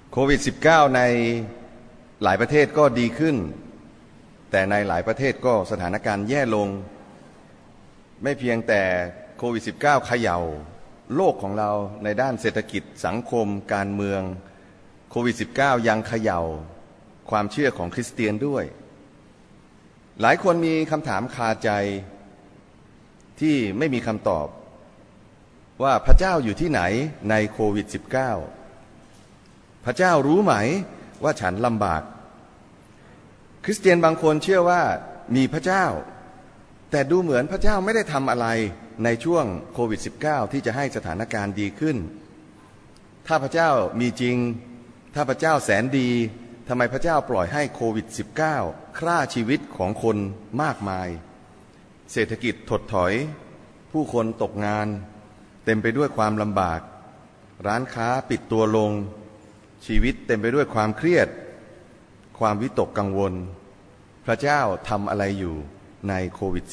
โควิด -19 ในหลายประเทศก็ดีขึ้นแต่ในหลายประเทศก็สถานการณ์แย่ลงไม่เพียงแต่โควิด -19 เขย่าโลกของเราในด้านเศรษฐกิจสังคมการเมืองโควิด -19 ยังเขย่าความเชื่อของคริสเตียนด้วยหลายคนมีคำถามคาใจที่ไม่มีคำตอบว่าพระเจ้าอยู่ที่ไหนในโควิด -19 พระเจ้ารู้ไหมว่าฉันลำบากคริสเตียนบางคนเชื่อว่ามีพระเจ้าแต่ดูเหมือนพระเจ้าไม่ได้ทำอะไรในช่วงโควิด -19 ที่จะให้สถานการณ์ดีขึ้นถ้าพระเจ้ามีจริงถ้าพระเจ้าแสนดีทำไมพระเจ้าปล่อยให้โควิด -19 ฆ่าชีวิตของคนมากมายเศรษฐกิจถดถอยผู้คนตกงานเต็มไปด้วยความลำบากร้านค้าปิดตัวลงชีวิตเต็มไปด้วยความเครียดความวิตกกังวลพระเจ้าทำอะไรอยู่ในโควิด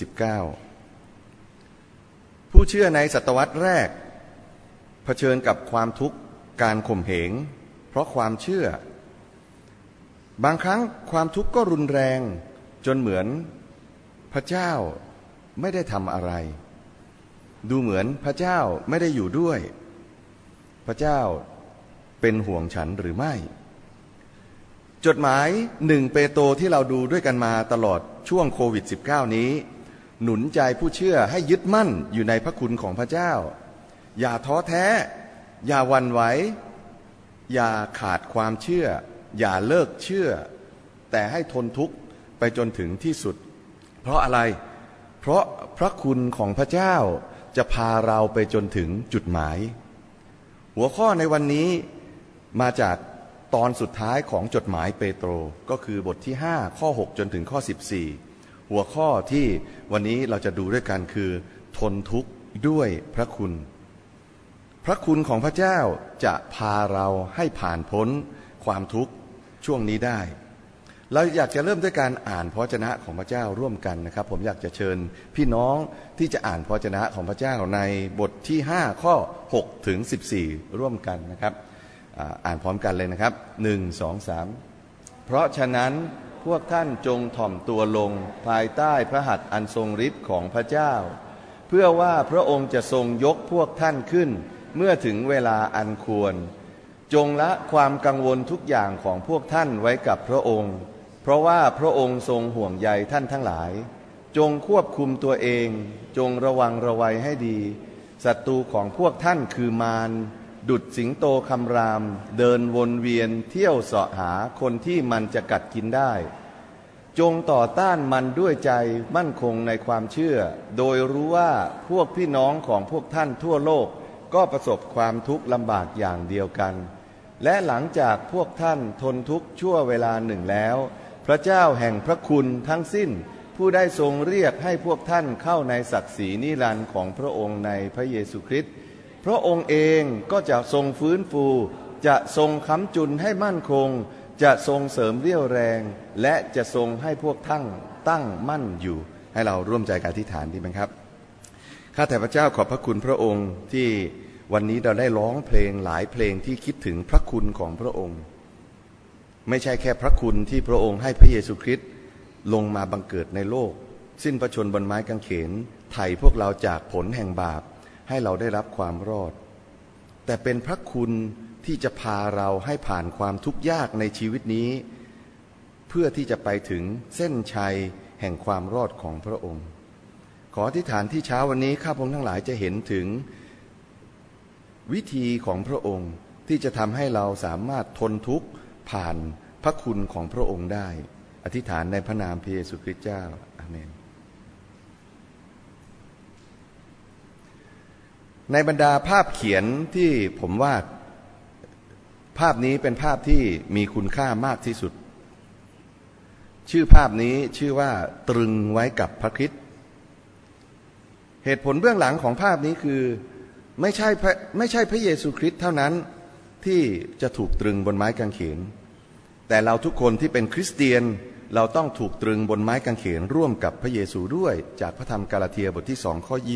-19 ผู้เชื่อในศตวรรษแรกเผชิญกับความทุกข์การข่มเหงเพราะความเชื่อบางครั้งความทุกข์ก็รุนแรงจนเหมือนพระเจ้าไม่ได้ทำอะไรดูเหมือนพระเจ้าไม่ได้อยู่ด้วยพระเจ้าเป็นห่วงฉันหรือไม่จดหมาย1 เปโตรที่เราดูด้วยกันมาตลอดช่วงโควิด -19 นี้หนุนใจผู้เชื่อให้ยึดมั่นอยู่ในพระคุณของพระเจ้าอย่าท้อแท้อย่าหวั่นไหวอย่าขาดความเชื่ออย่าเลิกเชื่อแต่ให้ทนทุกข์ไปจนถึงที่สุดเพราะอะไรเพราะพระคุณของพระเจ้าจะพาเราไปจนถึงจุดหมายหัวข้อในวันนี้มาจากตอนสุดท้ายของจดหมายเปโตรก็คือบทที่5ข้อ6จนถึงข้อ14หัวข้อที่วันนี้เราจะดูด้วยกันคือทนทุกข์ด้วยพระคุณพระคุณของพระเจ้าจะพาเราให้ผ่านพ้นความทุกข์ช่วงนี้ได้เราอยากจะเริ่มด้วยการอ่านพระวจนะของพระเจ้าร่วมกันนะครับผมอยากจะเชิญพี่น้องที่จะอ่านพระวจนะของพระเจ้าในบทที่5ข้อ6ถึง14ร่วมกันนะครับอ่านพร้อมกันเลยนะครับ1 2 3เพราะฉะนั้นพวกท่านจงถ่อมตัวลงภายใต้พระหัตถ์อันทรงฤทธิ์ของพระเจ้าเพื่อว่าพระองค์จะทรงยกพวกท่านขึ้นเมื่อถึงเวลาอันควรจงละความกังวลทุกอย่างของพวกท่านไว้กับพระองค์เพราะว่าพระองค์ทรงห่วงใยท่านทั้งหลายจงควบคุมตัวเองจงระวังระวัยให้ดีศัตรูของพวกท่านคือมารดุจสิงโตคำรามเดินวนเวียนเที่ยวเสาะหาคนที่มันจะกัดกินได้จงต่อต้านมันด้วยใจมั่นคงในความเชื่อโดยรู้ว่าพวกพี่น้องของพวกท่านทั่วโลกก็ประสบความทุกข์ลำบากอย่างเดียวกันและหลังจากพวกท่านทนทุกข์ชั่วเวลาหนึ่งแล้วพระเจ้าแห่งพระคุณทั้งสิ้นผู้ได้ทรงเรียกให้พวกท่านเข้าในศักดิ์ศรีนิรันดร์ของพระองค์ในพระเยซูคริสต์พระองค์เองก็จะทรงฟื้นฟูจะทรงค้ำจุนให้มั่นคงจะทรงเสริมเรี่ยวแรงและจะทรงให้พวกท่านตั้งมั่นอยู่ให้เราร่วมใจกันอธิษฐานดีไหมครับข้าแต่พระเจ้าขอบพระคุณพระองค์ที่วันนี้เราได้ร้องเพลงหลายเพลงที่คิดถึงพระคุณของพระองค์ไม่ใช่แค่พระคุณที่พระองค์ให้พระเยซูคริสต์ลงมาบังเกิดในโลกสิ้นพระชนม์บนไม้กางเขนไถ่พวกเราจากผลแห่งบาปให้เราได้รับความรอดแต่เป็นพระคุณที่จะพาเราให้ผ่านความทุกข์ยากในชีวิตนี้เพื่อที่จะไปถึงเส้นชัยแห่งความรอดของพระองค์ขออธิษฐานที่เช้าวันนี้ข้าพงทั้งหลายจะเห็นถึงวิธีของพระองค์ที่จะทำให้เราสามารถทนทุกข์ผ่านพระคุณของพระองค์ได้อธิษฐานในพระนามพระเยซูคริสต์เจ้าอาเมนในบรรดาภาพเขียนที่ผมวาดภาพนี้เป็นภาพที่มีคุณค่ามากที่สุดชื่อภาพนี้ชื่อว่าตรึงไว้กับพระคริสต์เหตุผลเบื้องหลังของภาพนี้คือไม่ใช่พระเยซูคริสต์เท่านั้นที่จะถูกตรึงบนไม้กางเขนแต่เราทุกคนที่เป็นคริสเตียนเราต้องถูกตรึงบนไม้กางเขนร่วมกับพระเยซูด้วยจากพระธรรมกาลาเทียบทที่2ข้อ20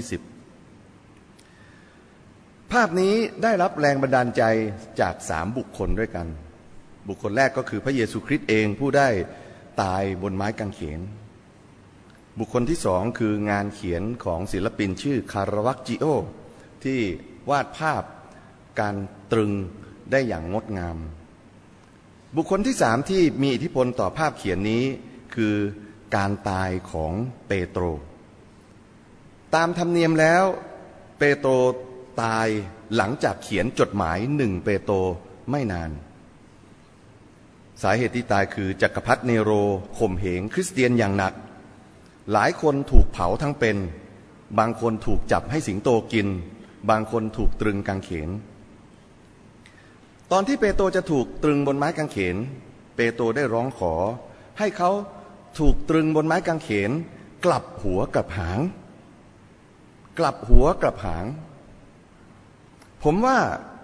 ภาพนี้ได้รับแรงบันดาลใจจาก3 บุคคลด้วยกันบุคคลแรกก็คือพระเยซูคริสต์เองผู้ได้ตายบนไม้กางเขนบุคคลที่สองคืองานเขียนของศิลปินชื่อคารวักจิโอที่วาดภาพการตรึงได้อย่างงดงามบุคคลที่สามที่มีอิทธิพลต่อภาพเขียนนี้คือการตายของเปโตรตามธรรมเนียมแล้วเปโตรตายหลังจากเขียนจดหมาย1เปโตรไม่นานสาเหตุที่ตายคือจักรพรรดิเนโรข่มเหงคริสเตียนอย่างหนักหลายคนถูกเผาทั้งเป็นบางคนถูกจับให้สิงโตกินบางคนถูกตรึงกางเขนตอนที่เปโตรจะถูกตรึงบนไม้กางเขนเปโตรได้ร้องขอให้เขาถูกตรึงบนไม้กางเขนกลับหัวกลับหางกลับหัวกลับหางผมว่า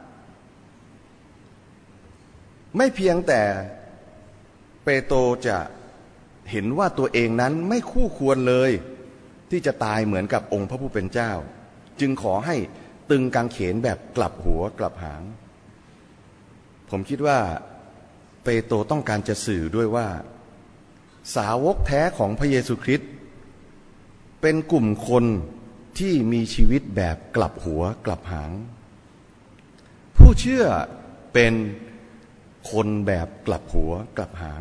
ไม่เพียงแต่เปโตรจะเห็นว่าตัวเองนั้นไม่คู่ควรเลยที่จะตายเหมือนกับองค์พระผู้เป็นเจ้าจึงขอให้ตึงกางเขนแบบกลับหัวกลับหางผมคิดว่าเปโตรต้องการจะสื่อด้วยว่าสาวกแท้ของพระเยซูคริสต์เป็นกลุ่มคนที่มีชีวิตแบบกลับหัวกลับหางผู้เชื่อเป็นคนแบบกลับหัวกลับหาง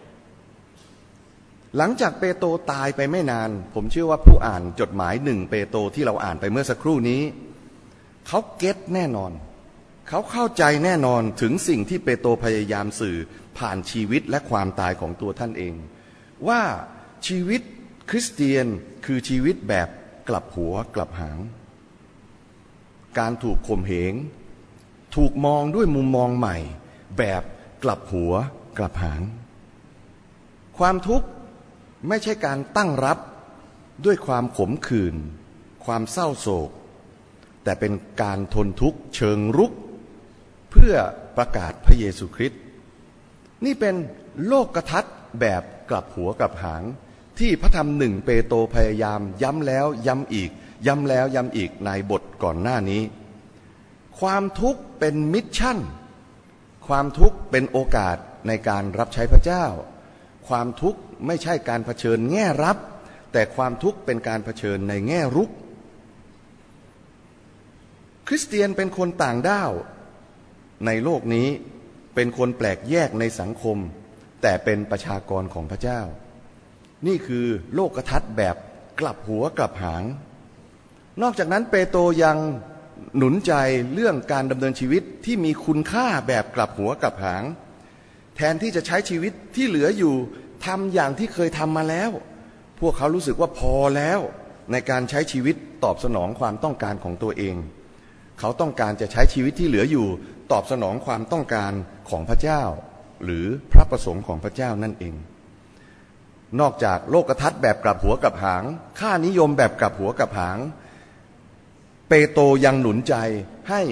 หลังจากเปโตรตายไปไม่นานผมเชื่อว่าผู้อ่านจดหมาย1เปโตรที่เราอ่านไปเมื่อสักครู่นี้เขาเก็ตแน่นอนเขาเข้าใจแน่นอนถึงสิ่งที่เปโตรพยายามสื่อผ่านชีวิตและความตายของตัวท่านเองว่าชีวิตคริสเตียนคือชีวิตแบบกลับหัวกลับหางการถูกข่มเหงถูกมองด้วยมุมมองใหม่แบบกลับหัวกลับหางความทุกข์ไม่ใช่การตั้งรับด้วยความขมขื่นความเศร้าโศกแต่เป็นการทนทุกข์เชิงรุกเพื่อประกาศพระเยซูคริสต์นี่เป็นโลกทัศน์แบบกลับหัวกลับหางที่พระธรรม1เปโตรพยายามย้ำแล้วย้ำอีกย้ำแล้วย้ำอีกในบทก่อนหน้านี้ความทุกข์เป็นมิชชั่นความทุกข์เป็นโอกาสในการรับใช้พระเจ้าความทุกข์ไม่ใช่การเผชิญแง่รับแต่ความทุกข์เป็นการเผชิญในแง่รุกคริสเตียนเป็นคนต่างด้าวในโลกนี้เป็นคนแปลกแยกในสังคมแต่เป็นประชากรของพระเจ้านี่คือโลกทัศน์แบบกลับหัวกลับหางนอกจากนั้นเปโตรยังหนุนใจเรื่องการดำเนินชีวิตที่มีคุณค่าแบบกลับหัวกลับหางแทนที่จะใช้ชีวิตที่เหลืออยู่ทำอย่างที่เคยทำมาแล้วพวกเขารู้สึกว่าพอแล้วในการใช้ชีวิตตอบสนองความต้องการของตัวเองเขาต้องการจะใช้ชีวิตที่เหลืออยู่ตอบสนองความต้องการของพระเจ้าหรือพระประสงค์ของพระเจ้านั่นเองนอกจากโลกทัศน์แบบกลับหัวกลับหางค่านิยมแบบกลับหัวกลับหางเปโตรยังหนุนใจให้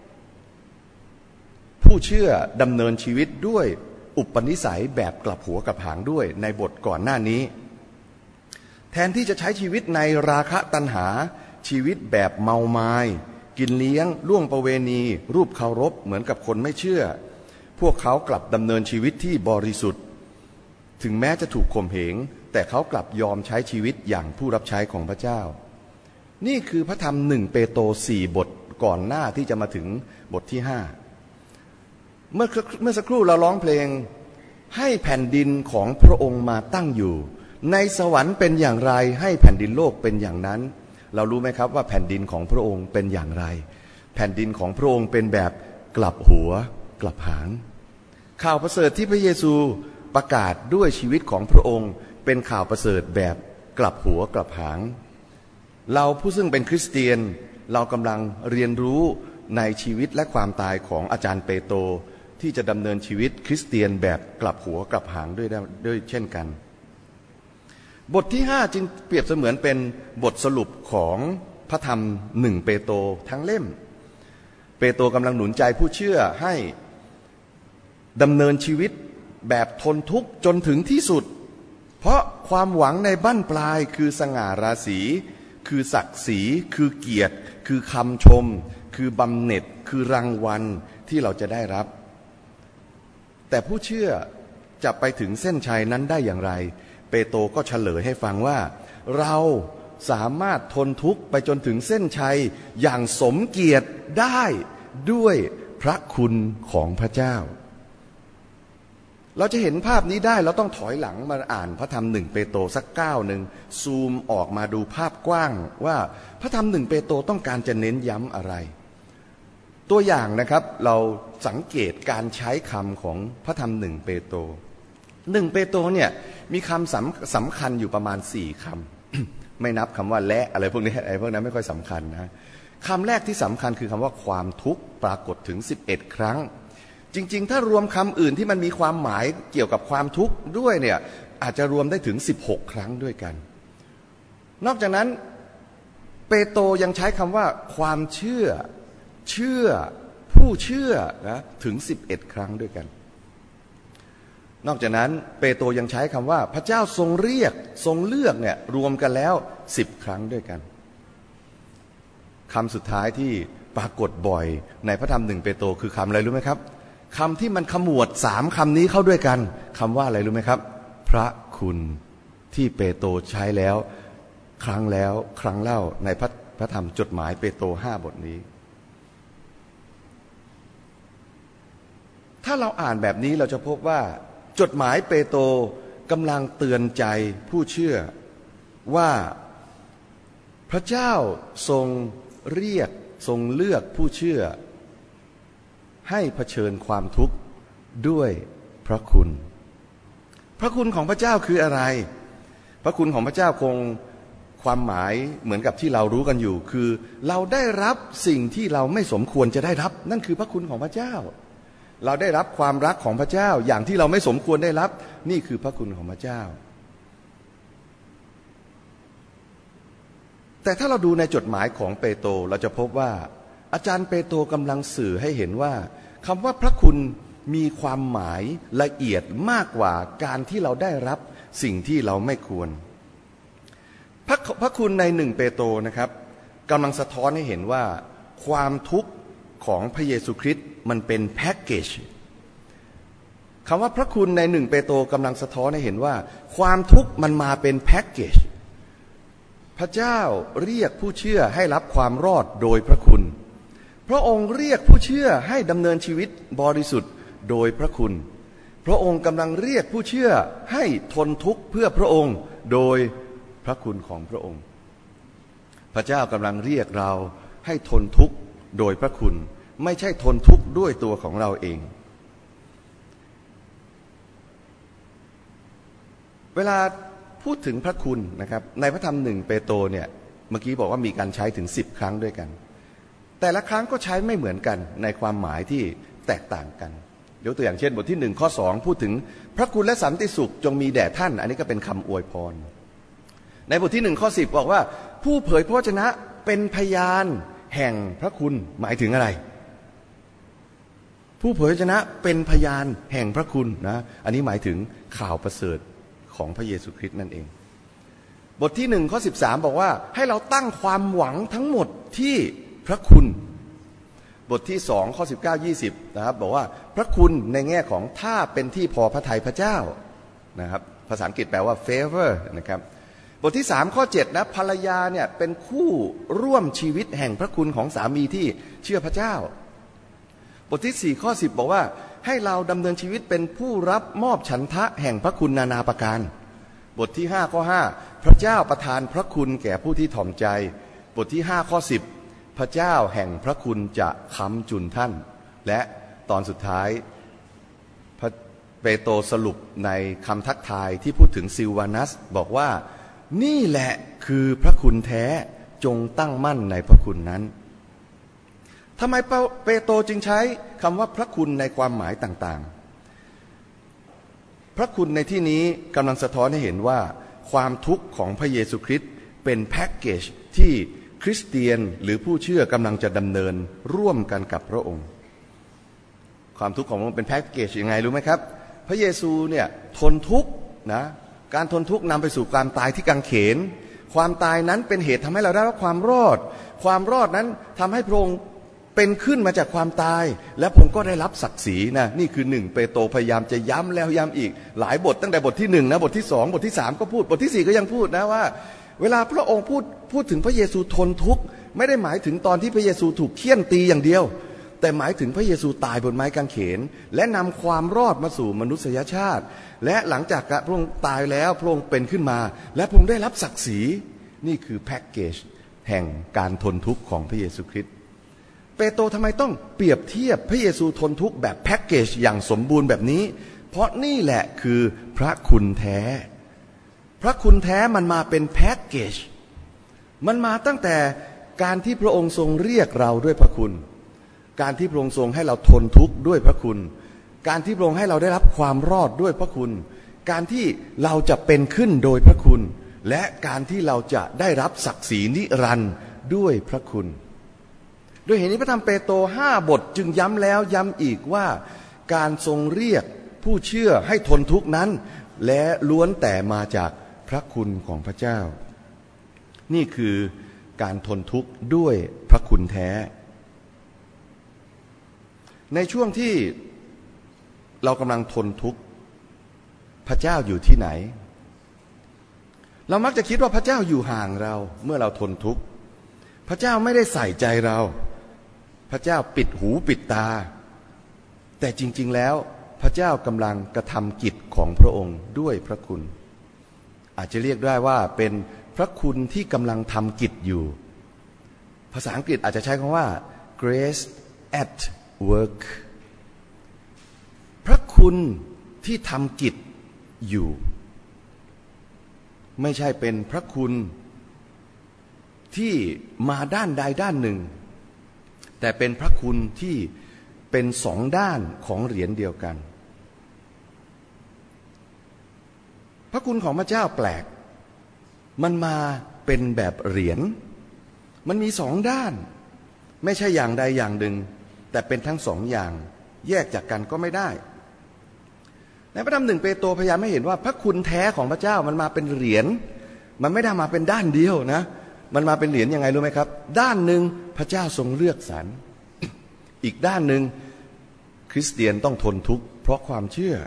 ผู้เชื่อดำเนินชีวิตด้วยอุปนิสัยแบบกลับหัวกลับหางด้วยในบทก่อนหน้านี้แทนที่จะใช้ชีวิตในราคะตัณหาชีวิตแบบเมาไม้กินเลี้ยงล่วงประเวณีรูปเคารพเหมือนกับคนไม่เชื่อพวกเขากลับดำเนินชีวิตที่บริสุทธิ์ถึงแม้จะถูกข่มเหงแต่เขากลับยอมใช้ชีวิตอย่างผู้รับใช้ของพระเจ้านี่คือพระธรรม1เปโตร4บทก่อนหน้าที่จะมาถึงบทที่5เมื่อสักครู่เราร้องเพลงให้แผ่นดินของพระองค์มาตั้งอยู่ในสวรรค์เป็นอย่างไรให้แผ่นดินโลกเป็นอย่างนั้นเรารู้ไหมครับว่าแผ่นดินของพระองค์เป็นอย่างไรแผ่นดินของพระองค์เป็นแบบกลับหัวกลับหางข่าวประเสริฐที่พระเยซูประกาศด้วยชีวิตของพระองค์เป็นข่าวประเสริฐแบบกลับหัวกลับหางเราผู้ซึ่งเป็นคริสเตียนเรากำลังเรียนรู้ในชีวิตและความตายของอาจารย์เปโตรที่จะดำเนินชีวิตคริสเตียนแบบกลับหัวกลับหางด้วยเช่นกันบทที่5จึงเปรียบเสมือนเป็นบทสรุปของพระธรรม1เปโตรทั้งเล่มเปโตรกำลังหนุนใจผู้เชื่อให้ดำเนินชีวิตแบบทนทุกข์จนถึงที่สุดเพราะความหวังในบั้นปลายคือสง่าราศีคือศักดิ์ศรีคือเกียรติคือคำชมคือบำเหน็จคือรางวัลที่เราจะได้รับแต่ผู้เชื่อจะไปถึงเส้นชัยนั้นได้อย่างไรเปโตรก็เฉลยให้ฟังว่าเราสามารถทนทุกข์ไปจนถึงเส้นชัยอย่างสมเกียรติได้ด้วยพระคุณของพระเจ้าเราจะเห็นภาพนี้ได้เราต้องถอยหลังมาอ่านพระธรรม1เปโตรสักก้าวหนึ่งซูมออกมาดูภาพกว้างว่าพระธรรม1เปโตรต้องการจะเน้นย้ำอะไรตัวอย่างนะครับเราสังเกตการใช้คำของพระธรรม1เปโตร1เปโตรเนี่ยมีคำสำคัญอยู่ประมาณ4คำไม่นับคำว่าและอะไรพวกนี้พวกนั้นไม่ค่อยสำคัญนะคำแรกที่สำคัญคือคำว่าความทุกข์ปรากฏถึง11ครั้งจริงๆถ้ารวมคำอื่นที่มันมีความหมายเกี่ยวกับความทุกข์ด้วยเนี่ยอาจจะรวมได้ถึง16ครั้งด้วยกันนอกจากนั้นเปโตรยังใช้คำว่าความเชื่อผู้เชื่อนะถึง11ครั้งด้วยกันนอกจากนั้นเปโตรยังใช้คำว่าพระเจ้าทรงเรียกทรงเลือกเนี่ยรวมกันแล้ว10ครั้งด้วยกันคำสุดท้ายที่ปรากฏบ่อยในพระธรรม1เปโตรคือคำอะไรรู้ไหมครับคำที่มันขมวด3คำนี้เข้าด้วยกันคำว่าอะไรรู้ไหมครับพระคุณที่เปโตรใช้แล้วครั้งเล่าในพระธรรมจดหมายเปโตร5บทนี้ถ้าเราอ่านแบบนี้เราจะพบว่าจดหมายเปโตรกำลังเตือนใจผู้เชื่อว่าพระเจ้าทรงเรียกทรงเลือกผู้เชื่อให้เผชิญความทุกข์ด้วยพระคุณพระคุณของพระเจ้าคืออะไรพระคุณของพระเจ้าคงความหมายเหมือนกับที่เรารู้กันอยู่คือเราได้รับสิ่งที่เราไม่สมควรจะได้รับนั่นคือพระคุณของพระเจ้าเราได้รับความรักของพระเจ้าอย่างที่เราไม่สมควรได้รับนี่คือพระคุณของพระเจ้าแต่ถ้าเราดูในจดหมายของเปโตรเราจะพบว่าอาจารย์เปโตรกำลังสื่อให้เห็นว่าคำว่าพระคุณมีความหมายละเอียดมากกว่าการที่เราได้รับสิ่งที่เราไม่ควรพระคุณใน1เปโตรนะครับกำลังสะท้อนให้เห็นว่าความทุกข์ของพระเยซูคริสต์มันเป็นแพ็กเกจคำว่าพระคุณใน1เปโตรกำลังสะท้อนให้เห็นว่าความทุกข์มันมาเป็นแพ็กเกจพระเจ้าเรียกผู้เชื่อให้รับความรอดโดยพระคุณพระองค์เรียกผู้เชื่อให้ดำเนินชีวิตบริสุทธิ์โดยพระคุณพระองค์กำลังเรียกผู้เชื่อให้ทนทุกข์เพื่อพระองค์โดยพระคุณของพระองค์พระเจ้ากำลังเรียกเราให้ทนทุกข์โดยพระคุณไม่ใช่ทนทุกข์ด้วยตัวของเราเองเวลาพูดถึงพระคุณนะครับในพระธรรม1เปโตรเนี่ยเมื่อกี้บอกว่ามีการใช้ถึง10ครั้งด้วยกันแต่ละครั้งก็ใช้ไม่เหมือนกันในความหมายที่แตกต่างกันยกตัวอย่างเช่นบทที่1ข้อ2พูดถึงพระคุณและสันติสุขจงมีแด่ท่านอันนี้ก็เป็นคำอวยพรในบทที่1ข้อ10บอกว่าผู้เผยพระวจนะเป็นพยานแห่งพระคุณหมายถึงอะไรผู้เผยพระวจนะเป็นพยานแห่งพระคุณนะอันนี้หมายถึงข่าวประเสริฐของพระเยซูคริสต์นั่นเองบทที่1ข้อ13บอกว่าให้เราตั้งความหวังทั้งหมดที่พระคุณบทที่2ข้อ19 20นะครับบอกว่าพระคุณในแง่ของถ้าเป็นที่พอพระทัยพระเจ้านะครับภาษาอังกฤษแปลว่า favor นะครับบทที่3ข้อ7นะภรรยาเนี่ยเป็นคู่ร่วมชีวิตแห่งพระคุณของสามีที่เชื่อพระเจ้าบทที่4ข้อ10บอกว่าให้เราดำเนินชีวิตเป็นผู้รับมอบฉันทะแห่งพระคุณนานาประการบทที่5ข้อ5พระเจ้าประทานพระคุณแก่ผู้ที่ถ่อมใจบทที่5ข้อ10พระเจ้าแห่งพระคุณจะค้ำจุนท่านและตอนสุดท้ายพระเปโตรสรุปในคำทักทายที่พูดถึงซิลวานัสบอกว่านี่แหละคือพระคุณแท้จงตั้งมั่นในพระคุณนั้นทำไมเปโตรจึงใช้คำว่าพระคุณในความหมายต่างๆพระคุณในที่นี้กำลังสะท้อนให้เห็นว่าความทุกข์ของพระเยซูคริสต์เป็นแพ็กเกจที่คริสเตียนหรือผู้เชื่อกำลังจะดำเนินร่วมกันกับพระองค์ความทุกข์ของพระองค์เป็นแพ็กเกจยังไงรู้ไหมครับพระเยซูเนี่ยทนทุกข์นะการทนทุกข์นำไปสู่ความตายที่กางเขนความตายนั้นเป็นเหตุทำให้เราได้รับความรอดนั้นทำให้พระองค์เป็นขึ้นมาจากความตายและผมก็ได้รับศักดิ์ศรีนะนี่คือ1เปโตรพยายามจะย้ำแล้วย้ำอีกหลายบทตั้งแต่บทที่1นะบทที่2บทที่3ก็พูดบทที่4ก็ยังพูดนะว่าเวลาพระองค์พูดถึงพระเยซูทนทุกข์ไม่ได้หมายถึงตอนที่พระเยซูถูกเฆี่ยนตีอย่างเดียวแต่หมายถึงพระเยซูตายบนไม้กางเขนและนำความรอดมาสู่มนุษยชาติและหลังจากพระองค์ตายแล้วพระองค์เป็นขึ้นมาและพระองค์ได้รับศักดิ์ศรีนี่คือแพ็กเกจแห่งการทนทุกข์ของพระเยซูคริสต์เปโตรทำไมต้องเปรียบเทียบพระเยซูทนทุกข์แบบแพ็กเกจอย่างสมบูรณ์แบบนี้เพราะนี่แหละคือพระคุณแท้พระคุณแท้มันมาเป็นแพ็กเกจมันมาตั้งแต่การที่พระองค์ทรงเรียกเราด้วยพระคุณการที่พระองค์ทรงให้เราทนทุกข์ด้วยพระคุณการที่พระองค์ให้เราได้รับความรอดด้วยพระคุณการที่เราจะเป็นขึ้นโดยพระคุณและการที่เราจะได้รับศักดิ์ศรีนิรันดร์ด้วยพระคุณโดยเหตุนี้พระธรรมเปโตร5 บทจึงย้ำแล้วย้ำอีกว่าการทรงเรียกผู้เชื่อให้ทนทุกข์นั้นและล้วนแต่มาจากพระคุณของพระเจ้านี่คือการทนทุกข์ด้วยพระคุณแท้ในช่วงที่เรากำลังทนทุกข์พระเจ้าอยู่ที่ไหนเรามักจะคิดว่าพระเจ้าอยู่ห่างเราเมื่อเราทนทุกข์พระเจ้าไม่ได้ใส่ใจเราพระเจ้าปิดหูปิดตาแต่จริงๆแล้วพระเจ้ากำลังกระทำกิจของพระองค์ด้วยพระคุณอาจจะเรียกได้ว่าเป็นพระคุณที่กำลังทำกิจอยู่ภาษาอังกฤษอาจจะใช้คำว่า grace at work พระคุณที่ทำกิจอยู่ไม่ใช่เป็นพระคุณที่มาด้านใดด้านหนึ่งแต่เป็นพระคุณที่เป็น2 ด้านของเหรียญเดียวกันพระคุณของพระเจ้าแปลกมันมาเป็นแบบเหรียญมันมี2 ด้านไม่ใช่อย่างใดอย่างหนึ่งแต่เป็นทั้ง2 อย่างแยกจากกันก็ไม่ได้ในพระธรรม1 เปโตรพยายามให้เห็นว่าพระคุณแท้ของพระเจ้ามันมาเป็นเหรียญมันไม่ได้มาเป็นด้านเดียวนะมันมาเป็นเหรียญยังไงรู้ไหมครับด้านหนึ่งพระเจ้าทรงเลือกสรรอีกด้านหนึ่งคริสเตียนต้องทนทุกข์เพราะความเชื่อ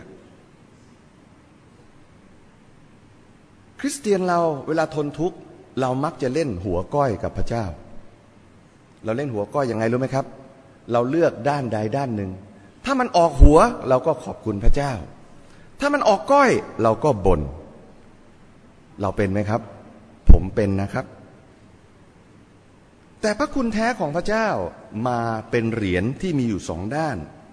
คริสเตียนเราเวลาทนทุกข์เรามักจะเล่นหัวก้อยกับพระเจ้าเราเล่นหัวก้อยยังไงรู้ไหมครับเราเลือกด้านใดด้านหนึ่งถ้ามันออกหัวเราก็ขอบคุณพระเจ้าถ้ามันออกก้อยเราก็บ่นเราเป็นไหมครับผมเป็นนะครับแต่พระคุณแท้ของพระเจ้ามาเป็นเหรียญที่มีอยู่2 ด้าน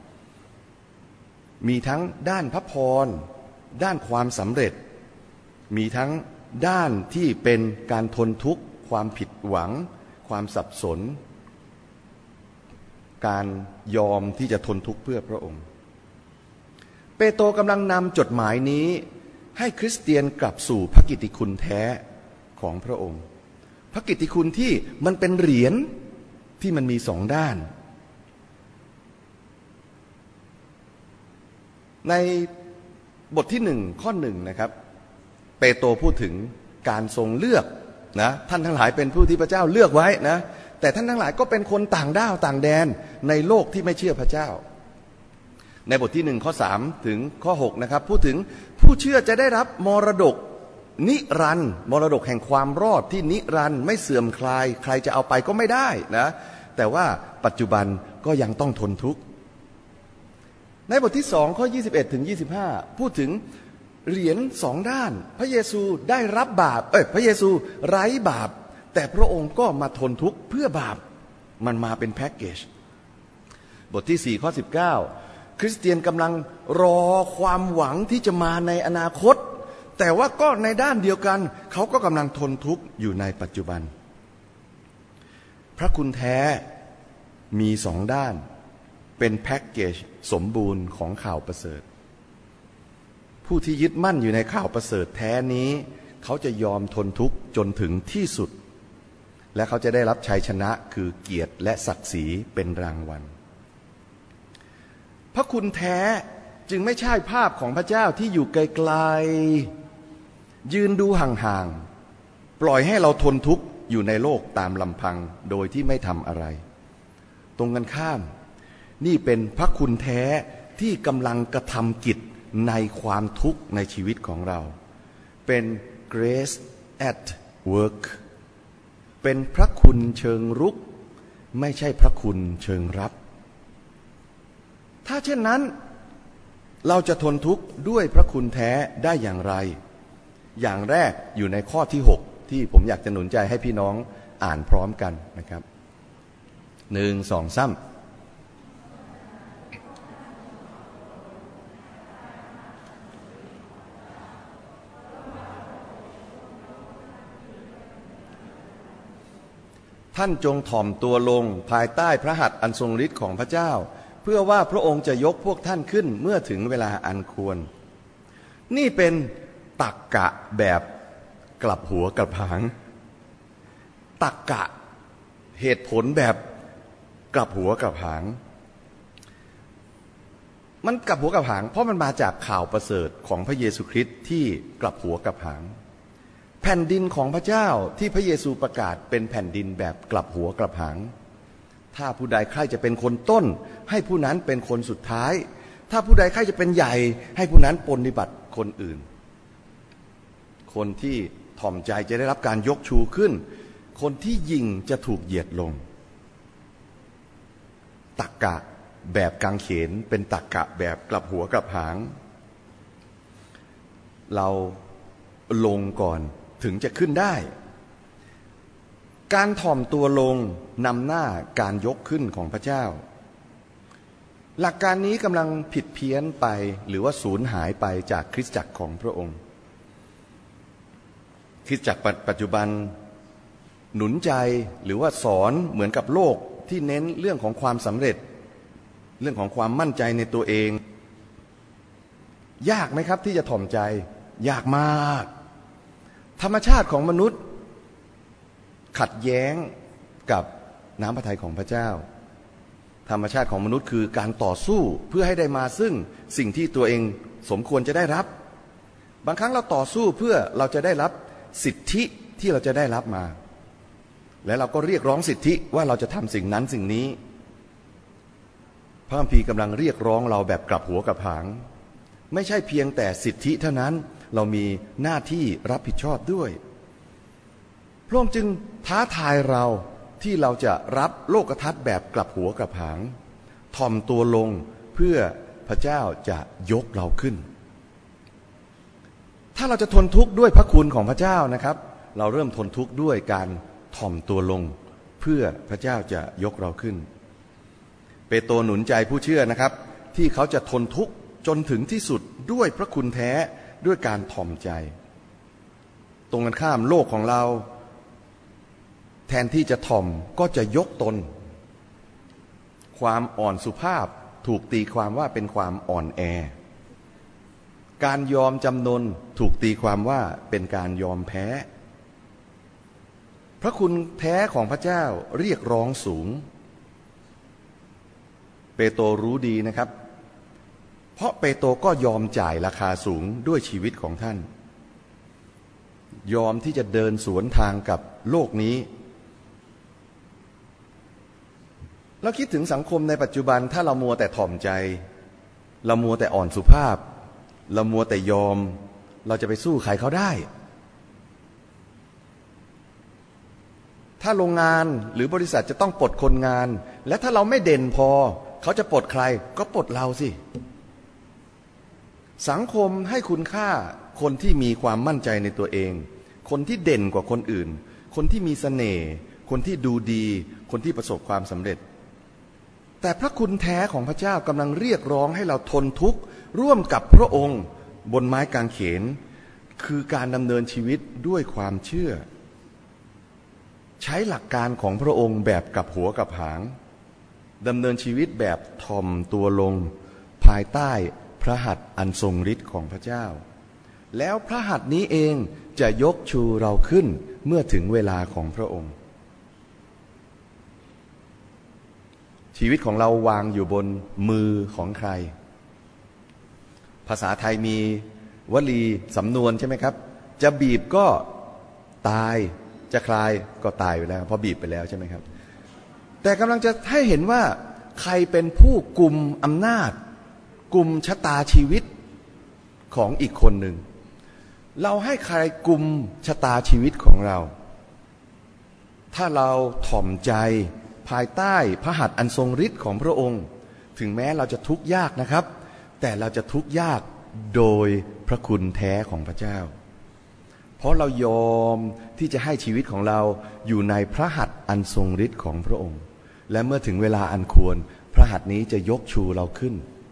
มีทั้งด้านพระพรด้านความสำเร็จมีทั้งด้านที่เป็นการทนทุกข์ความผิดหวังความสับสนการยอมที่จะทนทุกข์เพื่อพระองค์เปโตรกำลังนำจดหมายนี้ให้คริสเตียนกลับสู่พระกิตติคุณแท้ของพระองค์พระกิตติคุณที่มันเป็นเหรียญที่มันมี2 ด้านในบทที่1 ข้อ 1นะครับเปโตรพูดถึงการทรงเลือกนะท่านทั้งหลายเป็นผู้ที่พระเจ้าเลือกไว้นะแต่ท่านทั้งหลายก็เป็นคนต่างด้าวต่างแดนในโลกที่ไม่เชื่อพระเจ้าในบทที่1 ข้อ 3 ถึงข้อ 6นะครับพูดถึงผู้เชื่อจะได้รับมรดกนิรันดร์มรดกแห่งความรอดที่นิรันดร์ไม่เสื่อมคลายใครจะเอาไปก็ไม่ได้นะแต่ว่าปัจจุบันก็ยังต้องทนทุกข์ในบทที่2 ข้อ 21 ถึง 25พูดถึงเหรียญ2 ด้านพระเยซูได้รับบาปพระเยซูไร้บาปแต่พระองค์ก็มาทนทุกข์เพื่อบาปมันมาเป็นแพ็กเกจบทที่4 ข้อ 19คริสเตียนกำลังรอความหวังที่จะมาในอนาคตแต่ว่าก็ในด้านเดียวกันเขาก็กำลังทนทุกข์อยู่ในปัจจุบันพระคุณแท้มี2 ด้านเป็นแพ็กเกจสมบูรณ์ของข่าวประเสริฐผู้ที่ยึดมั่นอยู่ในข่าวประเสริฐแท้นี้เขาจะยอมทนทุกข์จนถึงที่สุดและเขาจะได้รับชัยชนะคือเกียรติและศักดิ์ศรีเป็นรางวัลพระคุณแท้จึงไม่ใช่ภาพของพระเจ้าที่อยู่ไกลๆยืนดูห่างๆปล่อยให้เราทนทุกข์อยู่ในโลกตามลำพังโดยที่ไม่ทำอะไรตรงกันข้ามนี่เป็นพระคุณแท้ที่กำลังกระทำกิจในความทุกข์ในชีวิตของเราเป็น grace at work เป็นพระคุณเชิงรุกไม่ใช่พระคุณเชิงรับถ้าเช่นนั้นเราจะทนทุกข์ด้วยพระคุณแท้ได้อย่างไรอย่างแรกอยู่ในข้อที่6ที่ผมอยากจะหนุนใจให้พี่น้องอ่านพร้อมกันนะครับ1 2 3ท่านจงถ่อมตัวลงภายใต้พระหัตถ์อันทรงฤทธิ์ของพระเจ้าเพื่อว่าพระองค์จะยกพวกท่านขึ้นเมื่อถึงเวลาอันควรนี่เป็นตรรกะแบบกลับหัวกลับหางตรรกะเหตุผลแบบกลับหัวกลับหางมันกลับหัวกลับหางเพราะมันมาจากข่าวประเสริฐของพระเยซูคริสต์ที่กลับหัวกลับหางแผ่นดินของพระเจ้าที่พระเยซูประกาศเป็นแผ่นดินแบบกลับหัวกลับหางถ้าผู้ใดใคร่จะเป็นคนต้นให้ผู้นั้นเป็นคนสุดท้ายถ้าผู้ใดใคร่จะเป็นใหญ่ให้ผู้นั้นปฏิบัติคนอื่นคนที่ถ่อมใจจะได้รับการยกชูขึ้นคนที่ยิ่งจะถูกเหยียดลงตรรกะแบบกางเขนเป็นตรรกะแบบกลับหัวกลับหางเราลงก่อนถึงจะขึ้นได้การถ่อมตัวลงนำหน้าการยกขึ้นของพระเจ้าหลักการนี้กำลังผิดเพี้ยนไปหรือว่าสูญหายไปจากคริสตจักรของพระองค์คริสตจักรปัจจุบันหนุนใจหรือว่าสอนเหมือนกับโลกที่เน้นเรื่องของความสำเร็จเรื่องของความมั่นใจในตัวเองยากไหมครับที่จะถ่อมใจยากมากธรรมชาติของมนุษย์ขัดแย้งกับน้ำพระทัยของพระเจ้าธรรมชาติของมนุษย์คือการต่อสู้เพื่อให้ได้มาซึ่งสิ่งที่ตัวเองสมควรจะได้รับบางครั้งเราต่อสู้เพื่อเราจะได้รับสิทธิที่เราจะได้รับมาและเราก็เรียกร้องสิทธิว่าเราจะทำสิ่งนั้นสิ่งนี้พระคัมภีร์กำลังเรียกร้องเราแบบกลับหัวกลับหางไม่ใช่เพียงแต่สิทธิเท่านั้นเรามีหน้าที่รับผิดชอบด้วยพระองค์จึงท้าทายเราที่เราจะรับโลกทัศน์แบบกลับหัวกลับหางถ่อมตัวลงเพื่อพระเจ้าจะยกเราขึ้นถ้าเราจะทนทุกข์ด้วยพระคุณของพระเจ้านะครับเราเริ่มทนทุกข์ด้วยการถ่อมตัวลงเพื่อพระเจ้าจะยกเราขึ้นเปโตรหนุนใจผู้เชื่อนะครับที่เขาจะทนทุกข์จนถึงที่สุดด้วยพระคุณแท้ด้วยการถ่อมใจตรงกันข้ามโลกของเราแทนที่จะถ่อมก็จะยกตนความอ่อนสุภาพถูกตีความว่าเป็นความอ่อนแอการยอมจำนนถูกตีความว่าเป็นการยอมแพ้พระคุณแท้ของพระเจ้าเรียกร้องสูงเปโตรรู้ดีนะครับเพราะเปโตรก็ยอมจ่ายราคาสูงด้วยชีวิตของท่านยอมที่จะเดินสวนทางกับโลกนี้เราคิดถึงสังคมในปัจจุบันถ้าเรามัวแต่ถ่อมใจเรามัวแต่อ่อนสุภาพเรามัวแต่ยอมเราจะไปสู้ใครเขาได้ถ้าโรงงานหรือบริษัทจะต้องปลดคนงานและถ้าเราไม่เด่นพอเขาจะปลดใครก็ปลดเราสิสังคมให้คุณค่าคนที่มีความมั่นใจในตัวเองคนที่เด่นกว่าคนอื่นคนที่มีเสน่ห์คนที่ดูดีคนที่ประสบความสำเร็จแต่พระคุณแท้ของพระเจ้ากำลังเรียกร้องให้เราทนทุกข์ร่วมกับพระองค์บนไม้กางเขนคือการดำเนินชีวิตด้วยความเชื่อใช้หลักการของพระองค์แบบกับหัวกับหางดำเนินชีวิตแบบถ่อมตัวลงภายใต้พระหัตถ์อันทรงฤทธิ์ของพระเจ้าแล้วพระหัตถ์นี้เองจะยกชูเราขึ้นเมื่อถึงเวลาของพระองค์ชีวิตของเราวางอยู่บนมือของใครภาษาไทยมีวลีสำนวนใช่ไหมครับจะบีบก็ตายจะคลายก็ตายไปแล้วพอบีบไปแล้วใช่ไหมครับแต่กำลังจะให้เห็นว่าใครเป็นผู้กุมอำนาจกุมชะตาชีวิตของอีกคนหนึ่งเราให้ใครกุมชะตาชีวิตของเราถ้าเราถ่อมใจภายใต้พระหัตถ์อันทรงฤทธิ์ของพระองค์ถึงแม้เราจะทุกข์ยากนะครับแต่เราจะทุกข์ยากโดยพระคุณแท้ของพระเจ้าเพราะเรายอมที่จะให้ชีวิตของเราอยู่ในพระหัตถ์อันทรงฤทธิ์ของพระองค์และเมื่อถึงเวลาอันควรพระหัตถ์นี้จะยกชูเราขึ้น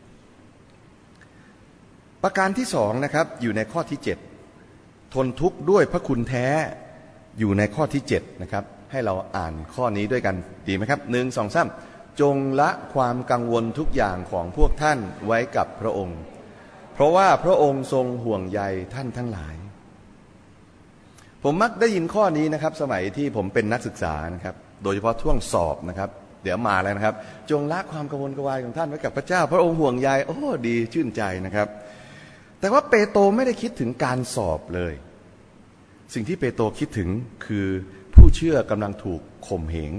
ประการที่สองนะครับอยู่ในข้อที่7ทนทุกข์ด้วยพระคุณแท้อยู่ในข้อที่7นะครับให้เราอ่านข้อนี้ด้วยกันดีไหมครับ1 2 3จงละความกังวลทุกอย่างของพวกท่านไว้กับพระองค์เพราะว่าพระองค์ทรงห่วงใยท่านทั้งหลายผมมักได้ยินข้อนี้นะครับสมัยที่ผมเป็นนักศึกษานะครับโดยเฉพาะช่วงสอบนะครับเดี๋ยวมาแล้วนะครับจงละความกังวลกระวายของท่านไว้กับพระเจ้าพระองค์ห่วงใยโอ้ดีชื่นใจนะครับแต่ว่าเปโตรไม่ได้คิดถึงการสอบเลยสิ่งที่เปโตรคิดถึงคือผู้เชื่อกำลังถูกข่มเหง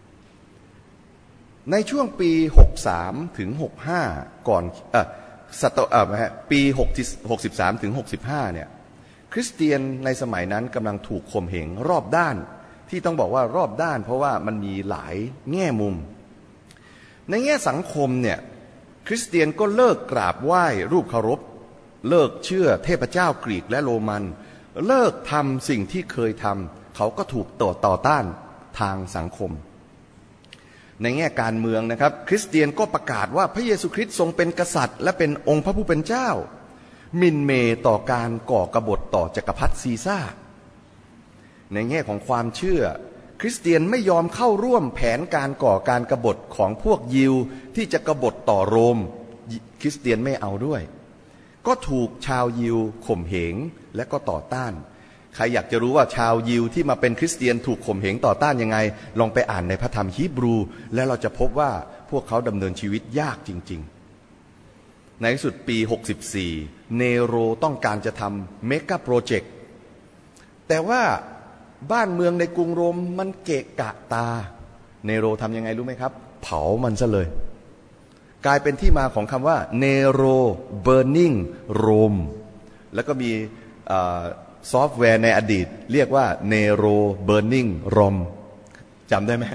ในช่วงปี63ถึง65ก่อนปี63ถึง65เนี่ยคริสเตียนในสมัยนั้นกำลังถูกข่มเหงรอบด้านที่ต้องบอกว่ารอบด้านเพราะว่ามันมีหลายแง่มุมในแง่สังคมเนี่ยคริสเตียนก็เลิกกราบไหว้รูปเคารพเลิกเชื่อเทพเจ้ากรีกและโรมันเลิกทำสิ่งที่เคยทำเขาก็ถูกต่อต้านทางสังคมในแง่การเมืองนะครับคริสเตียนก็ประกาศว่าพระเยซูคริสต์ทรงเป็นกษัตริย์และเป็นองค์พระผู้เป็นเจ้าหมิ่นเหม่ต่อการก่อกบฏต่อจักรพรรดิซีซ่าในแง่ของความเชื่อคริสเตียนไม่ยอมเข้าร่วมแผนการก่อการกบฏของพวกยิวที่จะกบฏต่อโรมคริสเตียนไม่เอาด้วยก็ถูกชาวยิวข่มเหงและก็ต่อต้านใครอยากจะรู้ว่าชาวยิวที่มาเป็นคริสเตียนถูกข่มเหงต่อต้านยังไงลองไปอ่านในพระธรรมฮีบรูและเราจะพบว่าพวกเขาดำเนินชีวิตยากจริงๆในที่สุดปี64เนโรต้องการจะทำเมกะโปรเจกต์แต่ว่าบ้านเมืองในกรุงโรมมันเกะกะตาเนโรทำยังไงรู้ไหมครับเผามันซะเลยกลายเป็นที่มาของคำว่าเนโร burning Rome แล้วก็มีซอฟต์แวร์ในอดีตเรียกว่าเนโร burning Rome จำได้ไหม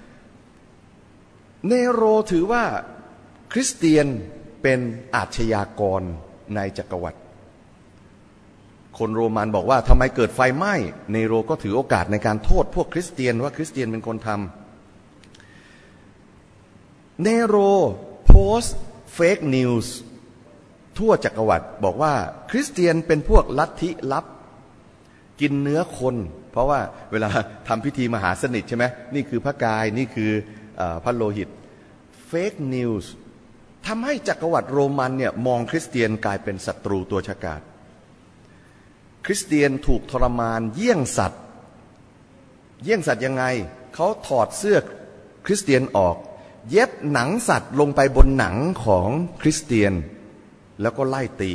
เนโรถือว่าคริสเตียนเป็นอาชญากรในจักรวรรดิคนโรมันบอกว่าทำไมเกิดไฟไหม้เนโรก็ถือโอกาสในการโทษพวกคริสเตียนว่าคริสเตียนเป็นคนทำเนโรโพสต์เฟกนิวส์ทั่วจักรวรรดิบอกว่าคริสเตียนเป็นพวกลัทธิลับกินเนื้อคนเพราะว่าเวลาทำพิธีมหาสนิทใช่ไหมนี่คือพระกายนี่คือพระโลหิตเฟกนิวส์ทำให้จักรวรรดิโรมันเนี่ยมองคริสเตียนกลายเป็นศัตรูตัวฉกาจคริสเตียนถูกทรมานเยี่ยงสัตว์ยังไงเขาถอดเสื้อคริสเตียนออกเย็บหนังสัตว์ลงไปบนหนังของคริสเตียนแล้วก็ไล่ตี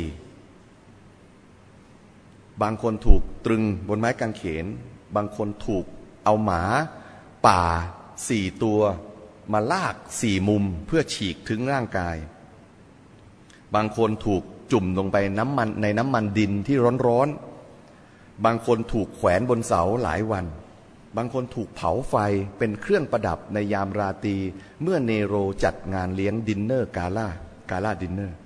บางคนถูกตรึงบนไม้กางเขนบางคนถูกเอาหมาป่า4 ตัวมาลาก4 มุมเพื่อฉีกถึงร่างกายบางคนถูกจุ่มลงไปในน้ำมันดินที่ร้อนๆบางคนถูกแขวนบนเสาหลายวันบางคนถูกเผาไฟเป็นเครื่องประดับในยามราตรีเมื่อเนโรจัดงานเลี้ยงดินเนอร์กาล่าดินเนอร์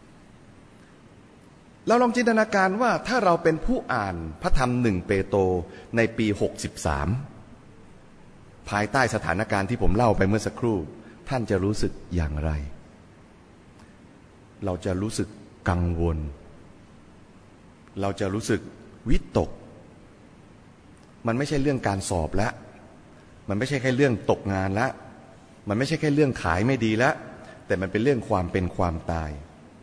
เราลองจินตนาการว่าถ้าเราเป็นผู้อ่านพระธรรม1 เปโตรในปี63ภายใต้สถานการณ์ที่ผมเล่าไปเมื่อสักครู่ท่านจะรู้สึกอย่างไรเราจะรู้สึกกังวลเราจะรู้สึกวิตกมันไม่ใช่เรื่องการสอบแล้วมันไม่ใช่แค่เรื่องตกงานแล้วมันไม่ใช่แค่เรื่องขายไม่ดีแล้วแต่มันเป็นเรื่องความเป็นความตาย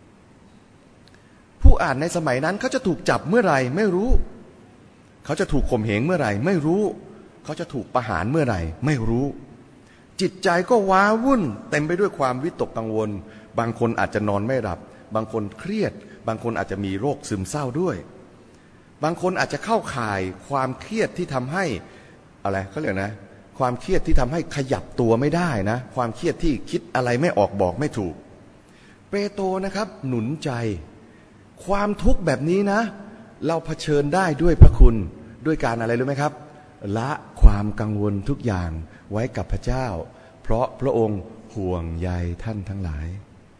ผู้อ่านในสมัยนั้นเขาจะถูกจับเมื่อไหร่ไม่รู้เขาจะถูกข่มเหงเมื่อไหร่ไม่รู้เขาจะถูกประหารเมื่อไหร่ไม่รู้จิตใจก็ว้าวุ่นเต็มไปด้วยความวิตกกังวลบางคนอาจจะนอนไม่หลับบางคนเครียดบางคนอาจจะมีโรคซึมเศร้าด้วยบางคนอาจจะเข้าข่ายความเครียดที่ทำให้อะไรเขาเรียกนะความเครียดที่ทำให้ขยับตัวไม่ได้นะความเครียดที่คิดอะไรไม่ออกบอกไม่ถูกเปโตรนะครับหนุนใจความทุกข์แบบนี้นะเราเผชิญได้ด้วยพระคุณด้วยการอะไรรู้ไหมครับละความกังวลทุกอย่างไว้กับพระเจ้าเพราะพระองค์ห่วงใยท่านทั้งหลาย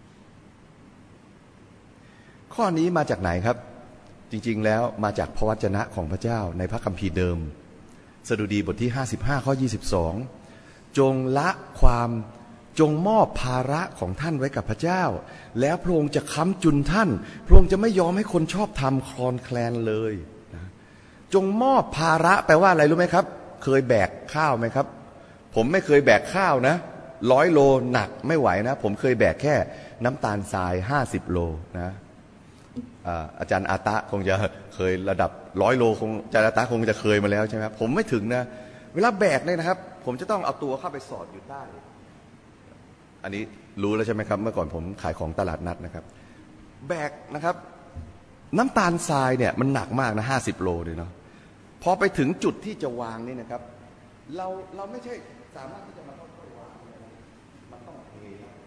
ข้อนี้มาจากไหนครับจริงๆแล้วมาจากพระวจนะของพระเจ้าในพระคัมภีร์เดิมสดุดีบทที่55ข้อ22จงละความจงมอบภาระของท่านไว้กับพระเจ้าแล้วพระองค์จะค้ำจุนท่านพระองค์จะไม่ยอมให้คนชอบธรรมคลอนแคลนเลยนะจงมอบภาระแปลว่าอะไรรู้ไหมครับเคยแบกข้าวไหมครับผมไม่เคยแบกข้าวนะ100 โลหนักไม่ไหวนะผมเคยแบกแค่น้ำตาลทราย50 โลนะอาจารย์อาตะคงจะเคยระดับ100 โลคงอาจารย์อาตะคงจะเคยมาแล้วใช่ไหมครับผมไม่ถึงนะเวลาแบกเนี่ยนะครับผมจะต้องเอาตัวเข้าไปสอดอยู่ใต้อันนี้รู้แล้วใช่ไหมครับเมื่อก่อนผมขายของตลาดนัดนะครับแบกนะครับน้ำตาลทรายเนี่ยมันหนักมากนะ50 โลเลยเนาะพอไปถึงจุดที่จะวางนี่นะครับเราไม่ใช่สามารถที่จะมาค่อยๆวางมันต้องเท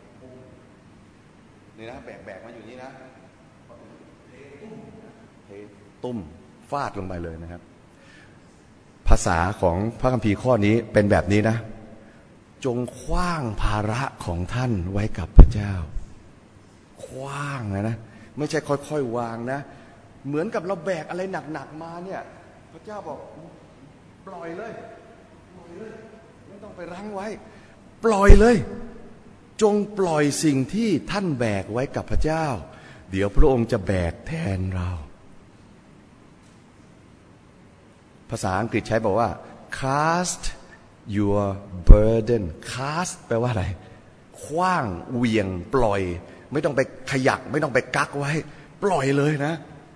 นี่นะแบกมาอยู่นี่นะเทตุ้มฟาดลงไปเลยนะครับภาษาของพระคัมภีร์ข้อนี้เป็นแบบนี้นะจงขว้างภาระของท่านไว้กับพระเจ้าขว้างนะไม่ใช่ค่อยๆวางนะเหมือนกับเราแบกอะไรหนักๆมาเนี่ยพระเจ้าบอกปล่อยเลยไม่ต้องไปรั้งไว้ปล่อยเลยจงปล่อยสิ่งที่ท่านแบกไว้กับพระเจ้าเดี๋ยวพระองค์จะแบกแทนเราภาษาอังกฤษใช้บอกว่า cast your burden cast แปลว่าอะไรขว้างเหวี่ยงปล่อยไม่ต้องไปขยักไม่ต้องไปกักไว้ปล่อยเลยนะ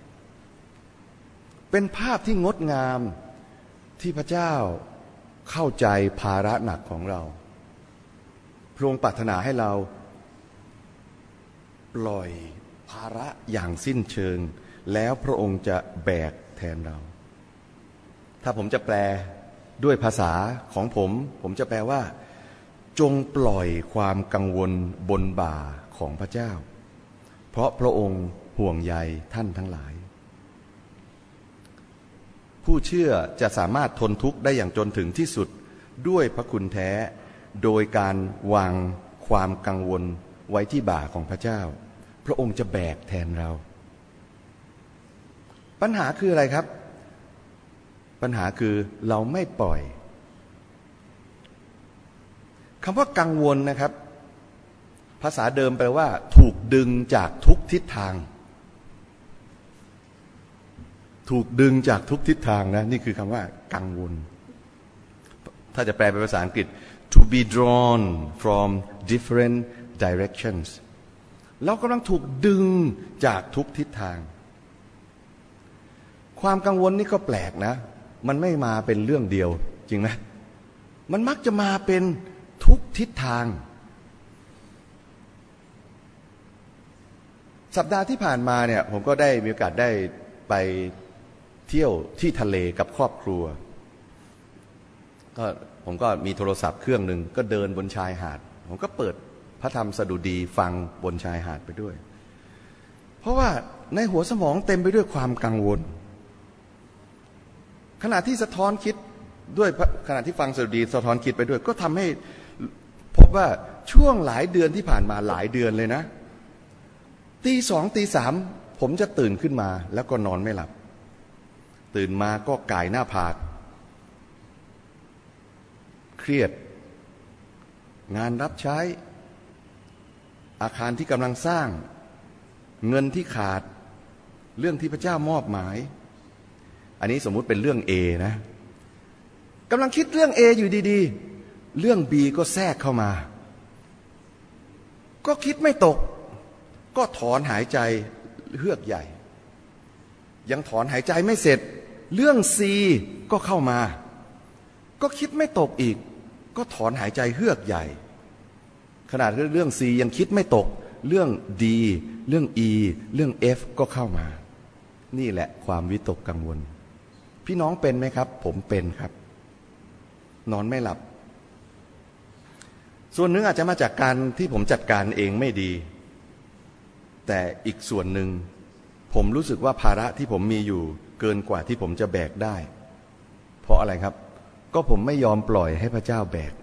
เป็นภาพที่งดงามที่พระเจ้าเข้าใจภาระหนักของเราพระองค์ปรารถนาให้เราปล่อยภาระอย่างสิ้นเชิงแล้วพระองค์จะแบกแทนเราถ้าผมจะแปลด้วยภาษาของผมจะแปลว่าจงปล่อยความกังวลบนบ่าของพระเจ้าเพราะพระองค์ห่วงใยท่านทั้งหลายผู้เชื่อจะสามารถทนทุกข์ได้อย่างจนถึงที่สุดด้วยพระคุณแท้โดยการวางความกังวลไว้ที่บ่าของพระเจ้าพระองค์จะแบกแทนเราปัญหาคืออะไรครับปัญหาคือเราไม่ปล่อยคำว่ากังวลนะครับภาษาเดิมแปลว่าถูกดึงจากทุกทิศทางถูกดึงจากทุกทิศทางนะนี่คือคำว่ากังวลถ้าจะแปลเป็นภาษาอังกฤษ to be drawn from different directions เรากำลังถูกดึงจากทุกทิศทางความกังวลนี่ก็แปลกนะมันไม่มาเป็นเรื่องเดียวจริงไหมมันมักจะมาเป็นทุกทิศทางสัปดาห์ที่ผ่านมาเนี่ยผมก็ได้มีโอกาสได้ไปเที่ยวที่ทะเลกับครอบครัวก็ผมก็มีโทรศัพท์เครื่องหนึ่งก็เดินบนชายหาดผมก็เปิดพระธรรมสดุดีฟังบนชายหาดไปด้วยเพราะว่าในหัวสมองเต็มไปด้วยความกังวลขณะที่สะท้อนคิดด้วยขณะที่ฟังสดุดีสะท้อนคิดไปด้วยก็ทำให้พบว่าช่วงหลายเดือนที่ผ่านมาหลายเดือนเลยนะตี 2 ตี 3ผมจะตื่นขึ้นมาแล้วก็นอนไม่หลับตื่นมาก็ก่ายหน้าผากเครียดงานรับใช้อาคารที่กำลังสร้างเงินที่ขาดเรื่องที่พระเจ้ามอบหมายอันนี้สมมุติเป็นเรื่อง A นะกำลังคิดเรื่อง A อยู่ดีๆเรื่อง B ก็แทรกเข้ามาก็คิดไม่ตกก็ถอนหายใจเฮือกใหญ่ยังถอนหายใจไม่เสร็จเรื่อง C ก็เข้ามาก็คิดไม่ตกอีกก็ถอนหายใจเฮือกใหญ่ขนาดเรื่อง C ยังคิดไม่ตกเรื่อง D เรื่อง E เรื่อง F ก็เข้ามานี่แหละความวิตกกังวลพี่น้องเป็นไหมครับผมเป็นครับนอนไม่หลับส่วนหนึ่งอาจจะมาจากการที่ผมจัดการเองไม่ดีแต่อีกส่วนหนึ่งผมรู้สึกว่าภาระที่ผมมีอยู่เกินกว่าที่ผมจะแบกได้เพราะอะไรครับก็ผมไม่ยอมปล่อยให้พระเจ้าแบก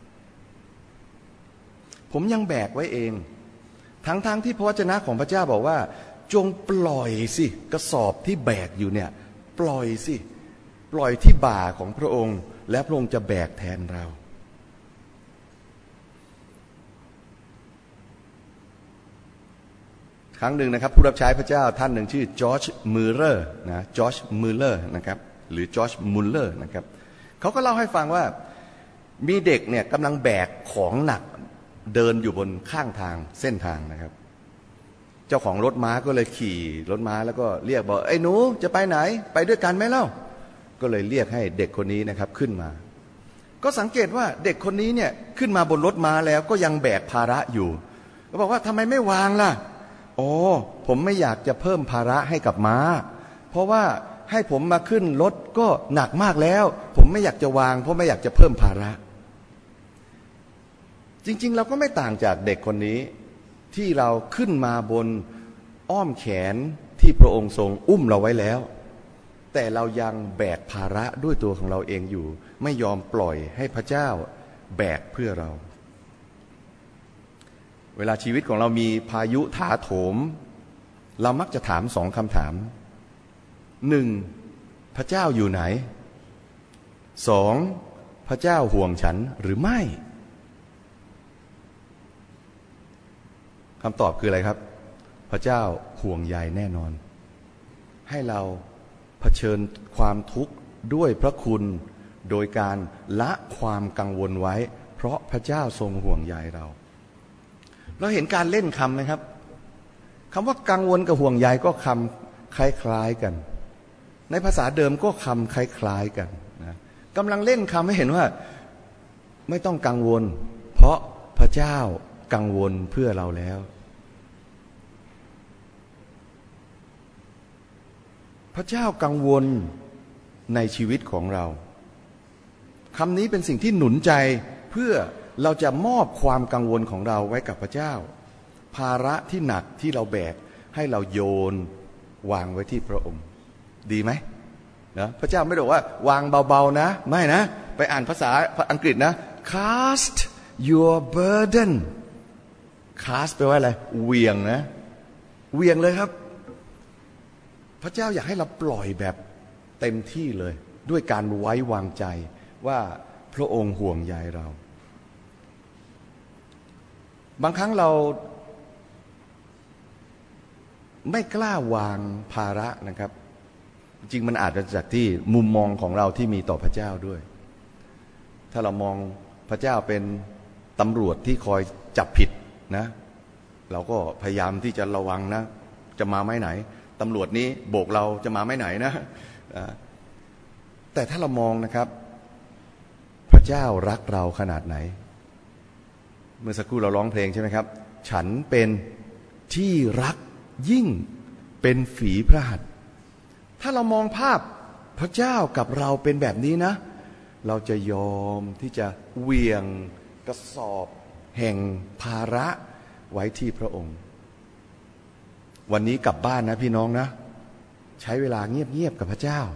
ผมยังแบกไว้เองทั้งที่พระวจนะของพระเจ้าบอกว่าจงปล่อยสิกระสอบที่แบกอยู่เนี่ยปล่อยสิปล่อยที่บ่าของพระองค์และพระองค์จะแบกแทนเราครั้งหนึ่งนะครับผู้รับใช้พระเจ้าท่านหนึ่งชื่อจอร์จมูเลอร์นะจอร์จมูเลอร์นะครับหรือจอร์จมูเลอร์นะครับเขาก็เล่าให้ฟังว่ามีเด็กเนี่ยกำลังแบกของหนักเดินอยู่บนข้างทางเส้นทางนะครับเจ้าของรถม้าก็เลยขี่รถม้าแล้วก็เรียกบอกไอ้หนูจะไปไหนไปด้วยกันไหมเล่าก็เลยเรียกให้เด็กคนนี้นะครับขึ้นมาก็สังเกตว่าเด็กคนนี้เนี่ยขึ้นมาบนรถม้าแล้วก็ยังแบกภาระอยู่ก็บอกว่าทำไมไม่วางล่ะอ๋อผมไม่อยากจะเพิ่มภาระให้กับม้าเพราะว่าให้ผมมาขึ้นรถก็หนักมากแล้วผมไม่อยากจะวางเพราะไม่อยากจะเพิ่มภาระจริงๆเราก็ไม่ต่างจากเด็กคนนี้ที่เราขึ้นมาบนอ้อมแขนที่พระองค์ทรงอุ้มเราไว้แล้วแต่เรายังแบกภาระด้วยตัวของเราเองอยู่ไม่ยอมปล่อยให้พระเจ้าแบกเพื่อเราเวลาชีวิตของเรามีพายุถาโถมเรามักจะถามสองคำถามหนึ่งพระเจ้าอยู่ไหนสองพระเจ้าห่วงฉันหรือไม่คำตอบคืออะไรครับพระเจ้าห่วงใยแน่นอนให้เราเผชิญความทุกข์ด้วยพระคุณโดยการละความกังวลไว้เพราะพระเจ้าทรงห่วงใยเราเห็นการเล่นคำไหมครับคำว่ากังวลกับห่วงใยก็คำคล้ายๆกันในภาษาเดิมก็คำคล้ายๆกันนะกำลังเล่นคำให้เห็นว่าไม่ต้องกังวลเพราะพระเจ้ากังวลเพื่อเราแล้วพระเจ้ากังวลในชีวิตของเราคำนี้เป็นสิ่งที่หนุนใจเพื่อเราจะมอบความกังวลของเราไว้กับพระเจ้าภาระที่หนักที่เราแบกให้เราโยนวางไว้ที่พระองค์ดีไหมนะพระเจ้าไม่ได้บอกว่าวางเบาๆนะไม่นะไปอ่านภาษาอังกฤษนะ cast your burden cast แปลว่าอะไรเหวี่ยงนะเหวี่ยงเลยครับพระเจ้าอยากให้เราปล่อยแบบเต็มที่เลยด้วยการไว้วางใจว่าพระองค์ห่วงใยเราบางครั้งเราไม่กล้าวางภาระนะครับจริงมันอาจจะจากที่มุมมองของเราที่มีต่อพระเจ้าด้วยถ้าเรามองพระเจ้าเป็นตำรวจที่คอยจับผิดนะเราก็พยายามที่จะระวังนะจะมาไม่ไหนตำรวจนี้โบกเราจะมาไม่ไหนนะแต่ถ้าเรามองนะครับพระเจ้ารักเราขนาดไหนเมื่อสักครู่เราร้องเพลงใช่ไหมครับฉันเป็นที่รักยิ่งเป็นฝีพระหัตถ์ถ้าเรามองภาพพระเจ้ากับเราเป็นแบบนี้นะเราจะยอมที่จะเหวี่ยงกระสอบแห่งภาระไว้ที่พระองค์วันนี้กลับบ้านนะพี่น้องนะใช้เวลาเงียบๆกับพระเจ้า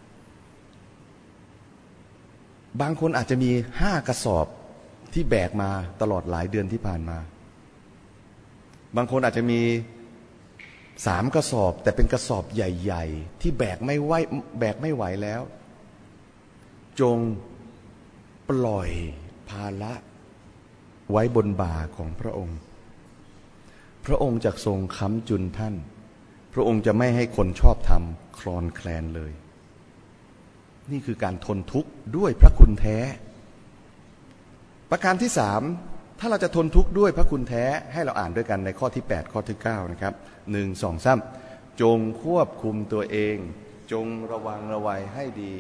บางคนอาจจะมี5 กระสอบที่แบกมาตลอดหลายเดือนที่ผ่านมาบางคนอาจจะมี3 กระสอบแต่เป็นกระสอบใหญ่ๆที่แบกไม่ไหวแล้วจงปล่อยภาระไว้บนบ่าของพระองค์พระองค์จะทรงค้ำจุนท่านพระองค์จะไม่ให้คนชอบธรรมคลอนแคลนเลยนี่คือการทนทุกข์ด้วยพระคุณแท้ประการที่3ถ้าเราจะทนทุกข์ด้วยพระคุณแท้ให้เราอ่านด้วยกันในข้อที่8ข้อที่9นะครับ1 2 3จงควบคุมตัวเองจงระวังระวัยให้ดี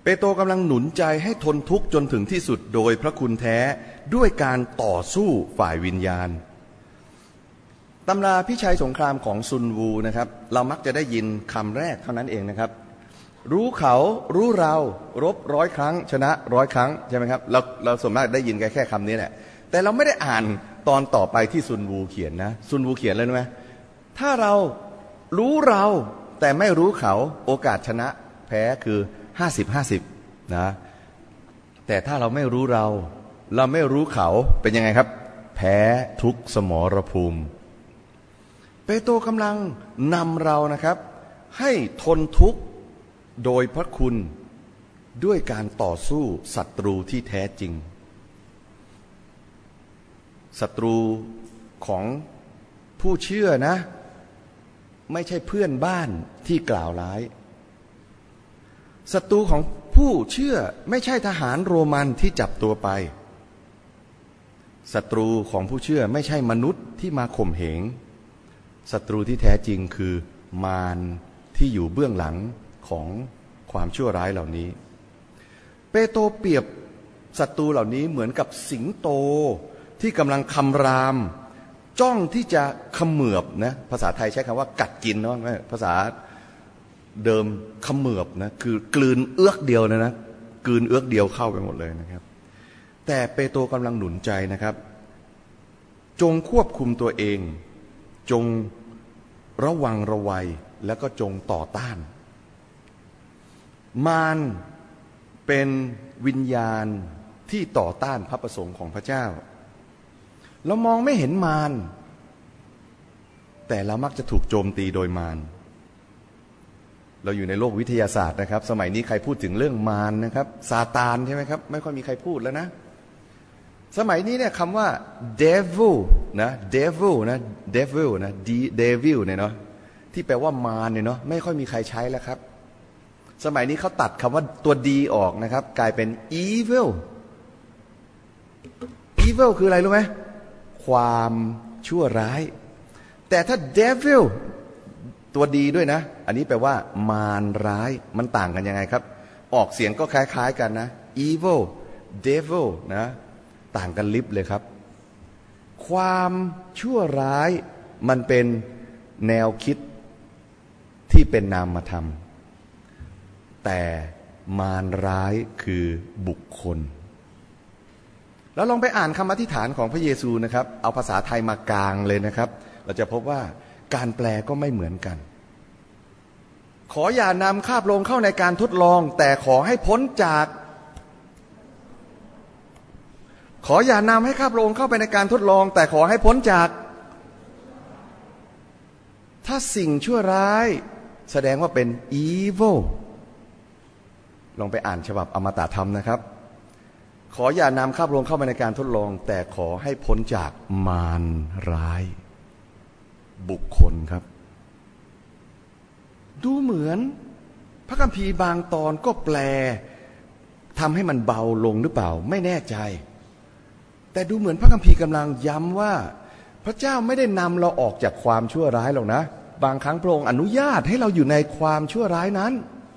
เปโตรกำลังหนุนใจให้ทนทุกข์จนถึงที่สุดโดยพระคุณแท้ด้วยการต่อสู้ฝ่ายวิญญาณตำราพิชัยสงครามของซุนวูนะครับเรามักจะได้ยินคำแรกเท่านั้นเองนะครับรู้เขารู้เรารบ100 ครั้งชนะ100 ครั้งใช่ไหมครับเราส่วนมากได้ยินแค่คำนี้แหละแต่เราไม่ได้อ่านตอนต่อไปที่ซุนวูเขียนนะซุนวูเขียนเลยรู้ไหมถ้าเรารู้เราแต่ไม่รู้เขาโอกาสชนะแพ้คือ50-50นะแต่ถ้าเราไม่รู้เราไม่รู้เขาเป็นยังไงครับแพ้ทุกสมรภูมิเปโตรกำลังนำเรานะครับให้ทนทุกข์โดยพระคุณด้วยการต่อสู้ศัตรูที่แท้จริงศัตรูของผู้เชื่อนะไม่ใช่เพื่อนบ้านที่กล่าวร้ายศัตรูของผู้เชื่อไม่ใช่ทหารโรมันที่จับตัวไปศัตรูของผู้เชื่อไม่ใช่มนุษย์ที่มาข่มเหงศัตรูที่แท้จริงคือมารที่อยู่เบื้องหลังของความชั่วร้ายเหล่านี้เปโตรเปรียบศัตรูเหล่านี้เหมือนกับสิงโตที่กำลังคำรามจ้องที่จะเขมือบนะภาษาไทยใช้คำว่ากัดกินเนาะภาษาเดิมเขมือบนะคือกลืนเอื้อกเดียวนะกลืนเอื้อกเดียวเข้าไปหมดเลยนะครับแต่เปโตรกำลังหนุนใจนะครับจงควบคุมตัวเองจงระวังระวัยแล้วก็จงต่อต้านมารเป็นวิญญาณที่ต่อต้านพระประสงค์ของพระเจ้าเรามองไม่เห็นมารแต่เรามักจะถูกโจมตีโดยมารเราอยู่ในโลกวิทยาศาสตร์นะครับสมัยนี้ใครพูดถึงเรื่องมารนะครับซาตานใช่ไหมครับไม่ค่อยมีใครพูดแล้วนะสมัยนี้เนี่ยคำว่า devil นะ devil นะ devil นะ devil เนี่ยเนาะที่แปลว่ามารเนี่ยเนาะไม่ค่อยมีใครใช้แล้วครับสมัยนี้เขาตัดคำว่าตัวดีออกนะครับกลายเป็น evil evil คืออะไรรู้ไหมความชั่วร้ายแต่ถ้า devil ตัวดีด้วยนะอันนี้แปลว่ามารร้ายมันต่างกันยังไงครับออกเสียงก็คล้ายๆกันนะ evil devil นะต่างกันลิบเลยครับความชั่วร้ายมันเป็นแนวคิดที่เป็นนามธรรมแต่มารร้ายคือบุคคลแล้วลองไปอ่านคำอธิษฐานของพระเยซูนะครับเอาภาษาไทยมากลางเลยนะครับเราจะพบว่าการแปลก็ไม่เหมือนกันขออย่านำข้าพระองค์เข้าในการทดลองแต่ขอให้พ้นจากขออย่านำให้ข้าพระองค์เข้าไปในการทดลองแต่ขอให้พ้นจากถ้าสิ่งชั่วร้ายแสดงว่าเป็น evil ลองไปอ่านฉบับอมตะธรรมนะครับขออย่านำข้าพระองค์เข้าไปในการทดลองแต่ขอให้พ้นจากมารร้ายบุคคลครับดูเหมือนพระคัมภีร์บางตอนก็แปลทำให้มันเบาลงหรือเปล่าไม่แน่ใจแต่ดูเหมือนพระคัมภีร์กำลังย้ำว่าพระเจ้าไม่ได้นำเราออกจากความชั่วร้ายหรอกนะบางครั้งพระองค์อนุญาตให้เราอยู่ในความชั่วร้ายนั้น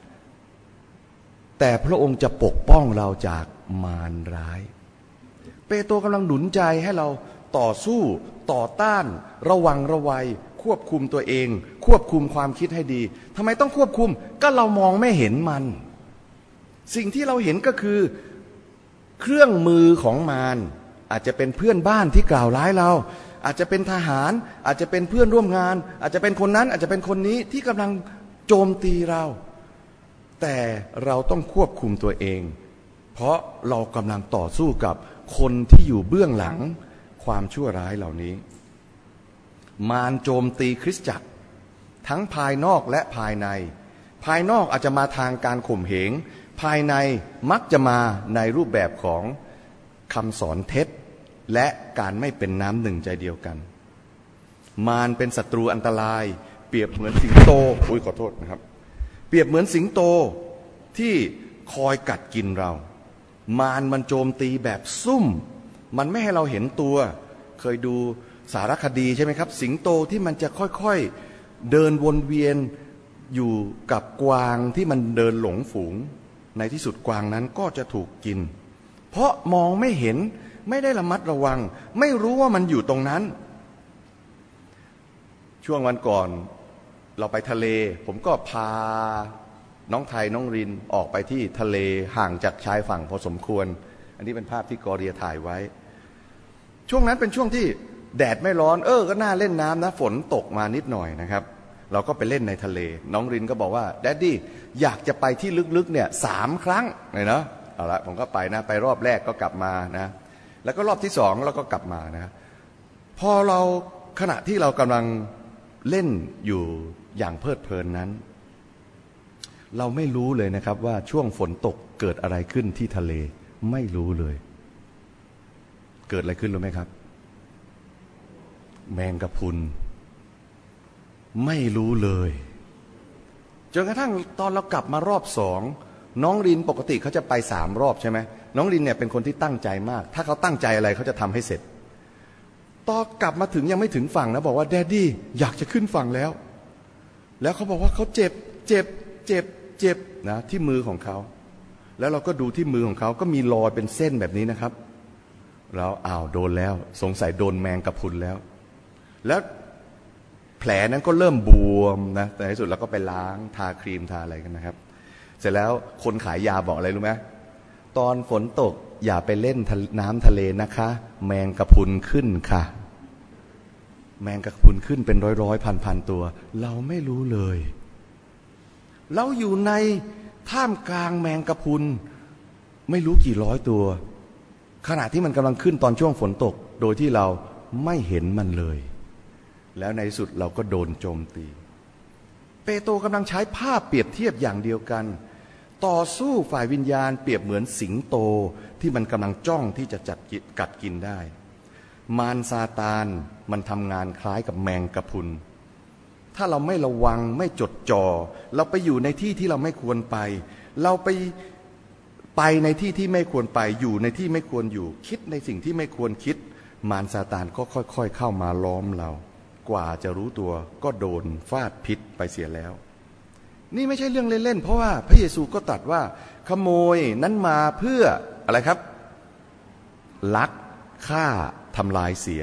แต่พระองค์จะปกป้องเราจากมารร้ายเปโตรกำลังหนุนใจให้เราต่อสู้ต่อต้านระวังระวัยควบคุมตัวเองควบคุมความคิดให้ดีทำไมต้องควบคุมก็เรามองไม่เห็นมันสิ่งที่เราเห็นก็คือเครื่องมือของมารอาจจะเป็นเพื่อนบ้านที่กล่าวร้ายเราอาจจะเป็นทหารอาจจะเป็นเพื่อนร่วมงานอาจจะเป็นคนนั้นอาจจะเป็นคนนี้ที่กำลังโจมตีเราแต่เราต้องควบคุมตัวเองเพราะเรากำลังต่อสู้กับคนที่อยู่เบื้องหลังความชั่วร้ายเหล่านี้มารโจมตีคริสตจักรทั้งภายนอกและภายในภายนอกอาจจะมาทางการข่มเหงภายในมักจะมาในรูปแบบของคำสอนเท็จและการไม่เป็นน้ำหนึ่งใจเดียวกันมารเป็นศัตรูอันตรายเปรียบเหมือนสิงโตขอโทษนะครับเปรียบเหมือนสิงโตที่คอยกัดกินเรามารมันโจมตีแบบซุ่มมันไม่ให้เราเห็นตัวเคยดูสารคดีใช่ไหมครับสิงโตที่มันจะค่อยๆเดินวนเวียนอยู่กับกวางที่มันเดินหลงฝูงในที่สุดกวางนั้นก็จะถูกกินเพราะมองไม่เห็นไม่ได้ระมัดระวังไม่รู้ว่ามันอยู่ตรงนั้นช่วงวันก่อนเราไปทะเลผมก็พาน้องไทยน้องรินออกไปที่ทะเลห่างจากชายฝั่งพอสมควรอันนี้เป็นภาพที่กอเรียถ่ายไว้ช่วงนั้นเป็นช่วงที่แดดไม่ร้อนก็น่าเล่นน้ำนะฝนตกมานิดหน่อยนะครับเราก็ไปเล่นในทะเลน้องรินก็บอกว่าแดดดี้อยากจะไปที่ลึกๆเนี่ย3 ครั้งเลยเนาะเอาละผมก็ไปนะไปรอบแรกก็กลับมานะแล้วก็รอบที่2เราก็กลับมานะพอเราขณะที่เรากำลังเล่นอยู่อย่างเพลิดเพลินนั้นเราไม่รู้เลยนะครับว่าช่วงฝนตกเกิดอะไรขึ้นที่ทะเลไม่รู้เลยเกิดอะไรขึ้นรู้ไหมครับแมงกะพรุนไม่รู้เลยจนกระทั่งตอนเรากลับมารอบ2น้องรินปกติเขาจะไป3 รอบใช่ไหมน้องรินเนี่ยเป็นคนที่ตั้งใจมากถ้าเขาตั้งใจอะไรเขาจะทำให้เสร็จตอนกลับมาถึงยังไม่ถึงฝั่งนะบอกว่าแดดดี้อยากจะขึ้นฝั่งแล้วเขาบอกว่าเขาเจ็บนะที่มือของเขาแล้วเราก็ดูที่มือของเขาก็มีรอยเป็นเส้นแบบนี้นะครับเราโดนแล้วสงสัยโดนแมงกะพรุนแล้วแผลนั้นก็เริ่มบวมนะแต่ในที่สุดเราก็ไปล้างทาครีมทาอะไรกันนะครับเสร็จแล้วคนขายยาบอกอะไรรู้ไหมตอนฝนตกอย่าไปเล่นน้ำทะเลนะคะแมงกะพรุนขึ้นค่ะแมงกะพรุนขึ้นเป็นร้อยพันตัวเราไม่รู้เลยเราอยู่ในท่ามกลางแมงกะพรุนไม่รู้กี่ร้อยตัวขณะที่มันกำลังขึ้นตอนช่วงฝนตกโดยที่เราไม่เห็นมันเลยแล้วในที่สุดเราก็โดนโจมตีเปโตรกำลังใช้ภาพเปรียบเทียบอย่างเดียวกันต่อสู้ฝ่ายวิญญาณเปรียบเหมือนสิงโตที่มันกำลังจ้องที่จะกัดกินได้มารซาตานมันทำงานคล้ายกับแมงกะพรุนถ้าเราไม่ระวังไม่จดจ่อเราไปอยู่ในที่ที่เราไม่ควรไปเราไปในที่ที่ไม่ควรไปอยู่ในที่ไม่ควรอยู่คิดในสิ่งที่ไม่ควรคิดมารซาตานก็ค่อยๆเข้ามาล้อมเรากว่าจะรู้ตัวก็โดนฟาดพิษไปเสียแล้วนี่ไม่ใช่เรื่องเล่นๆเพราะว่าพระเยซูก็ตรัสว่าขโมยนั้นมาเพื่ออะไรครับลักฆ่าทำลายเสีย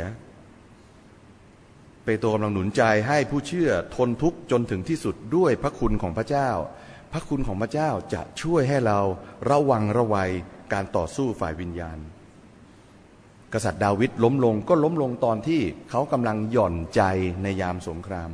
เปโตรกำลังหนุนใจให้ผู้เชื่อทนทุกข์จนถึงที่สุดด้วยพระคุณของพระเจ้าพระคุณของพระเจ้าจะช่วยให้เราระวังระวัยการต่อสู้ฝ่ายวิญญาณกษัตริย์ดาวิดล้มลงก็ล้มลงตอนที่เขากำลังหย่อนใจในยามสงคราม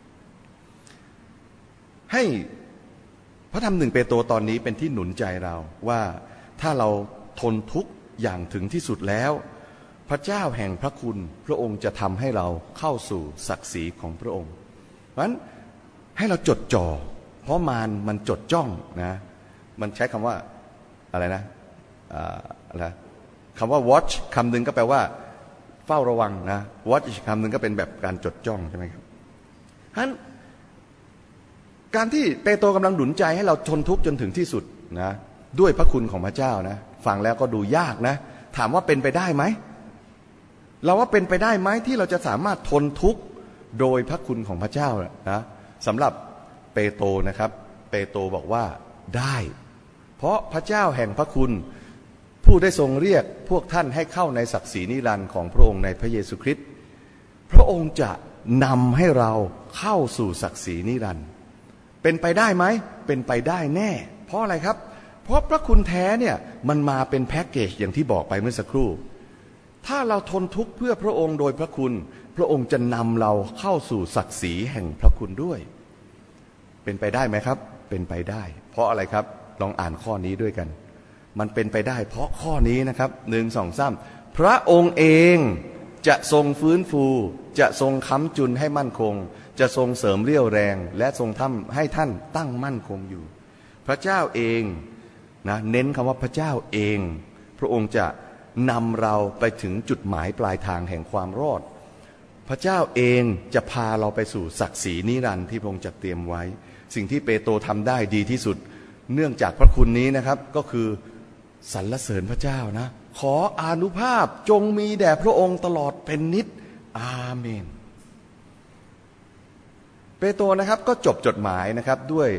ให้พระธรรม1 เปโตรตอนนี้เป็นที่หนุนใจเราว่าถ้าเราทนทุกข์อย่างถึงที่สุดแล้วพระเจ้าแห่งพระคุณพระองค์จะทำให้เราเข้าสู่ศักดิ์ศรีของพระองค์เพราะฉะนั้นให้เราจดจ่อเพราะมันจดจ้องนะมันใช้คำว่าอะไรนะอะไรคำว่า watch คำหนึ่งก็แปลว่าเฝ้าระวังนะ watch อีกคำหนึ่งก็เป็นแบบการจดจ้องใช่ไหมครับฉะนั้นการที่เปโตรกำลังหนุนใจให้เราทนทุกข์จนถึงที่สุดนะด้วยพระคุณของพระเจ้านะฟังแล้วก็ดูยากนะถามว่าเป็นไปได้ไหมเราว่าเป็นไปได้ไหมที่เราจะสามารถทนทุกข์โดยพระคุณของพระเจ้านะสำหรับเปโตรนะครับเปโตรบอกว่าได้เพราะพระเจ้าแห่งพระคุณผู้ได้ทรงเรียกพวกท่านให้เข้าในศักดิ์ศรีนิรันดร์ของพระองค์ในพระเยซูคริสต์พระองค์จะนำให้เราเข้าสู่ศักดิ์ศรีนิรันดร์เป็นไปได้ไหมเป็นไปได้แน่เพราะอะไรครับเพราะพระคุณแท้เนี่ยมันมาเป็นแพ็กเกจอย่างที่บอกไปเมื่อสักครู่ถ้าเราทนทุกข์เพื่อพระองค์โดยพระคุณพระองค์จะนำเราเข้าสู่ศักดิ์ศรีแห่งพระคุณด้วยเป็นไปได้ไหมครับเป็นไปได้เพราะอะไรครับลองอ่านข้อนี้ด้วยกันมันเป็นไปได้เพราะข้อนี้นะครับ1 2 3พระองค์เองจะทรงฟื้นฟูจะทรงค้ำจุนให้มั่นคงจะทรงเสริมเรี่ยวแรงและทรงทำให้ท่านตั้งมั่นคงอยู่พระเจ้าเองนะเน้นคำว่าพระเจ้าเองพระองค์จะนำเราไปถึงจุดหมายปลายทางแห่งความรอดพระเจ้าเองจะพาเราไปสู่ศักดิ์ศรีนิรันดร์ที่พระองค์จัดเตรียมไว้สิ่งที่เปโตรทำได้ดีที่สุดเนื่องจากพระคุณนี้นะครับก็คือสรรเสริญพระเจ้านะขออานุภาพจงมีแด่พระองค์ตลอดเป็นนิจอาเมนเปโตรนะครับก็จบจดหมายนะครับด้วย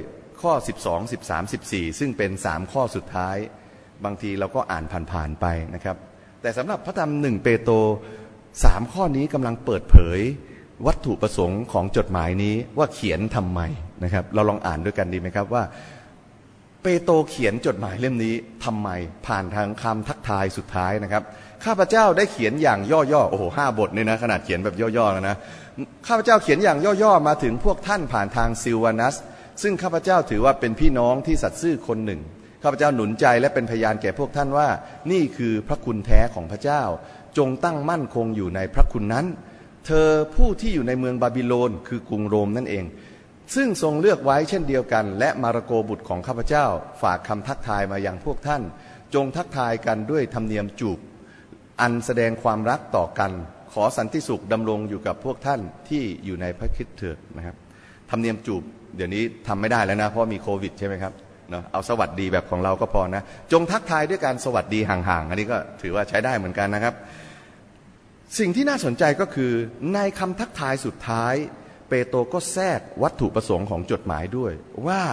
ข้อ12 13 14ซึ่งเป็น3ข้อสุดท้ายบางทีเราก็อ่านผ่านๆไปนะครับแต่สำหรับพระธรรม1เปโตร3ข้อนี้กำลังเปิดเผยวัตถุประสงค์ของจดหมายนี้ว่าเขียนทำไมนะครับเราลองอ่านด้วยกันดีไหมครับว่าเปโตรเขียนจดหมายเล่มนี้ทำไมผ่านทางคำทักทายสุดท้ายนะครับข้าพเจ้าได้เขียนอย่างย่อๆโอ้โห5 บทนี่นะขนาดเขียนแบบย่อๆแล้วนะข้าพเจ้าเขียนอย่างย่อๆมาถึงพวกท่านผ่านทางซิลวานัสซึ่งข้าพเจ้าถือว่าเป็นพี่น้องที่สัตย์ซื่อคนหนึ่งข้าพเจ้าหนุนใจและเป็นพยานแก่พวกท่านว่านี่คือพระคุณแท้ของพระเจ้าจงตั้งมั่นคงอยู่ในพระคุณนั้นเธอผู้ที่อยู่ในเมืองบาบิโลนคือกรุงโรมนั่นเองซึ่งทรงเลือกไว้เช่นเดียวกันและมาระโกบุตรของข้าพเจ้าฝากคำทักทายมายังพวกท่านจงทักทายกันด้วยธรรมเนียมจูบอันแสดงความรักต่อกันขอสันติสุขดำรงอยู่กับพวกท่านที่อยู่ในพระคริสต์เถิดนะครับธรรมเนียมจูบเดี๋ยวนี้ทำไม่ได้แล้วนะเพราะมีโควิดใช่ไหมครับเนาะเอาสวัสดีแบบของเราก็พอนะจงทักทายด้วยการสวัสดีห่างๆอันนี้ก็ถือว่าใช้ได้เหมือนกันนะครับสิ่งที่น่าสนใจก็คือในคำทักทายสุดท้ายเปโตรก็แทรกวัตถุประสงค์ของจดหมายด้วยว่า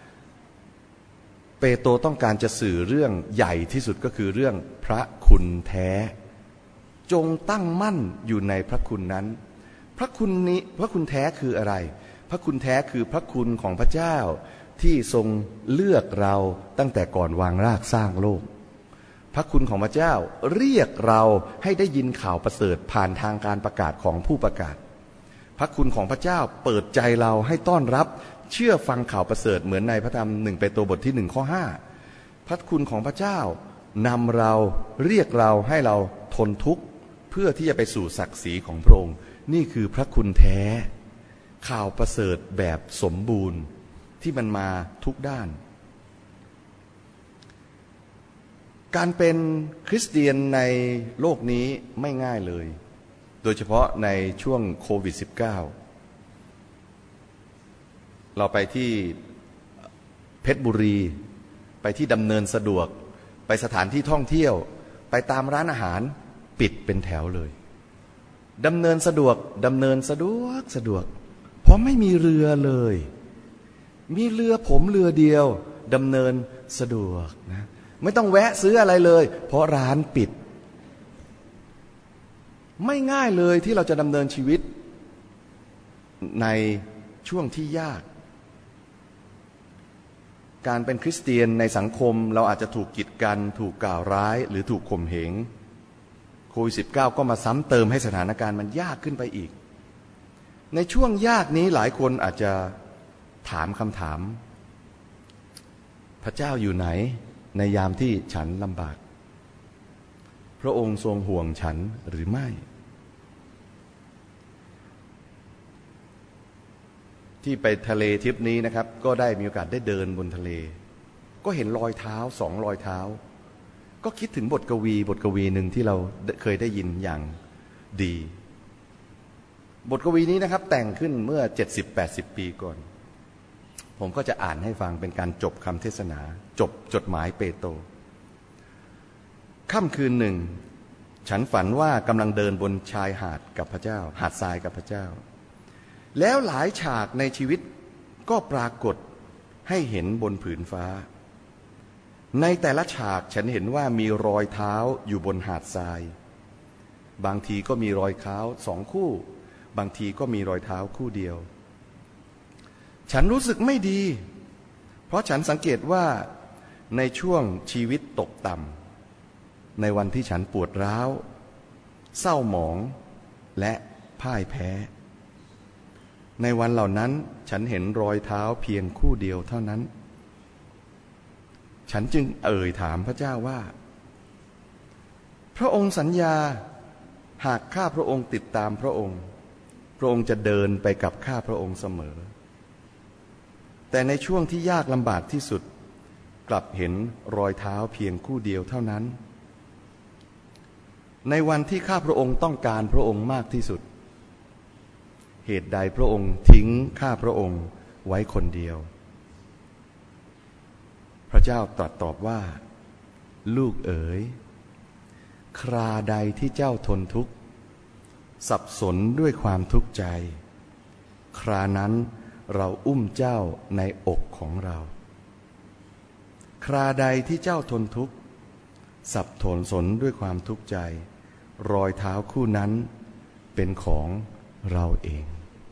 เปโตรต้องการจะสื่อเรื่องใหญ่ที่สุดก็คือเรื่องพระคุณแท้จงตั้งมั่นอยู่ในพระคุณนั้นพระคุณนี้พระคุณแท้คืออะไรพระคุณแท้คือพระคุณของพระเจ้าที่ทรงเลือกเราตั้งแต่ก่อนวางรากสร้างโลกพระคุณของพระเจ้าเรียกเราให้ได้ยินข่าวประเสริฐผ่านทางการประกาศของผู้ประกาศพระคุณของพระเจ้าเปิดใจเราให้ต้อนรับเชื่อฟังข่าวประเสริฐเหมือนในพระธรรม1เปโตรบทที่1ข้อ5พระคุณของพระเจ้านำเราเรียกเราให้เราทนทุกข์เพื่อที่จะไปสู่ศักดิ์ศรีของพระองค์นี่คือพระคุณแท้ข่าวประเสริฐแบบสมบูรณ์ที่มันมาทุกด้านการเป็นคริสเตียนในโลกนี้ไม่ง่ายเลยโดยเฉพาะในช่วงโควิด -19 เราไปที่เพชรบุรีไปที่ดำเนินสะดวกไปสถานที่ท่องเที่ยวไปตามร้านอาหารปิดเป็นแถวเลยดำเนินสะดวกเพราะไม่มีเรือเลยมีเรือผมเรือเดียวดำเนินสะดวกนะไม่ต้องแวะซื้ออะไรเลยเพราะร้านปิดไม่ง่ายเลยที่เราจะดำเนินชีวิตในช่วงที่ยากการเป็นคริสเตียนในสังคมเราอาจจะถูกกีดกันถูกกล่าวร้ายหรือถูกข่มเหงโควิด -19 ก็มาซ้ำเติมให้สถานการณ์มันยากขึ้นไปอีกในช่วงยากนี้หลายคนอาจจะถามคำถามพระเจ้าอยู่ไหนในยามที่ฉันลำบากพระองค์ทรงห่วงฉันหรือไม่ที่ไปทะเลทริปนี้นะครับก็ได้มีโอกาสได้เดินบนทะเลก็เห็นรอยเท้า2 รอยเท้าก็คิดถึงบทกวีหนึ่งที่เราเคยได้ยินอย่างดีบทกวีนี้นะครับแต่งขึ้นเมื่อ 70-80 ปีก่อนผมก็จะอ่านให้ฟังเป็นการจบคำเทศนาจบจดหมายเปโตรค่ำคืนหนึ่งฉันฝันว่ากำลังเดินบนชายหาดกับพระเจ้าหาดทรายกับพระเจ้าแล้วหลายฉากในชีวิตก็ปรากฏให้เห็นบนผืนฟ้าในแต่ละฉากฉันเห็นว่ามีรอยเท้าอยู่บนหาดทรายบางทีก็มีรอยเท้า2 คู่บางทีก็มีรอยเท้าคู่เดียวฉันรู้สึกไม่ดีเพราะฉันสังเกตว่าในช่วงชีวิตตกต่ำในวันที่ฉันปวดร้าวเศร้าหมองและพ่ายแพ้ในวันเหล่านั้นฉันเห็นรอยเท้าเพียงคู่เดียวเท่านั้นฉันจึงถามพระเจ้าว่าพระองค์สัญญาหากข้าพระองค์ติดตามพระองค์พระองค์จะเดินไปกับข้าพระองค์เสมอแต่ในช่วงที่ยากลำบากที่สุดกลับเห็นรอยเท้าเพียงคู่เดียวเท่านั้นในวันที่ข้าพระองค์ต้องการพระองค์มากที่สุดเหตุใดพระองค์ทิ้งข้าพระองค์ไว้คนเดียวพระเจ้าตรัสตอบว่าลูกเอ๋ยคราใดที่เจ้าทนทุกข์สับสนด้วยความทุกข์ใจครานั้นเราอุ้มเจ้าในอกของเราคราใดที่เจ้าทนทุกข์สับสนด้วยความทุกข์ใจรอยเท้าคู่นั้นเป็นของเราเอง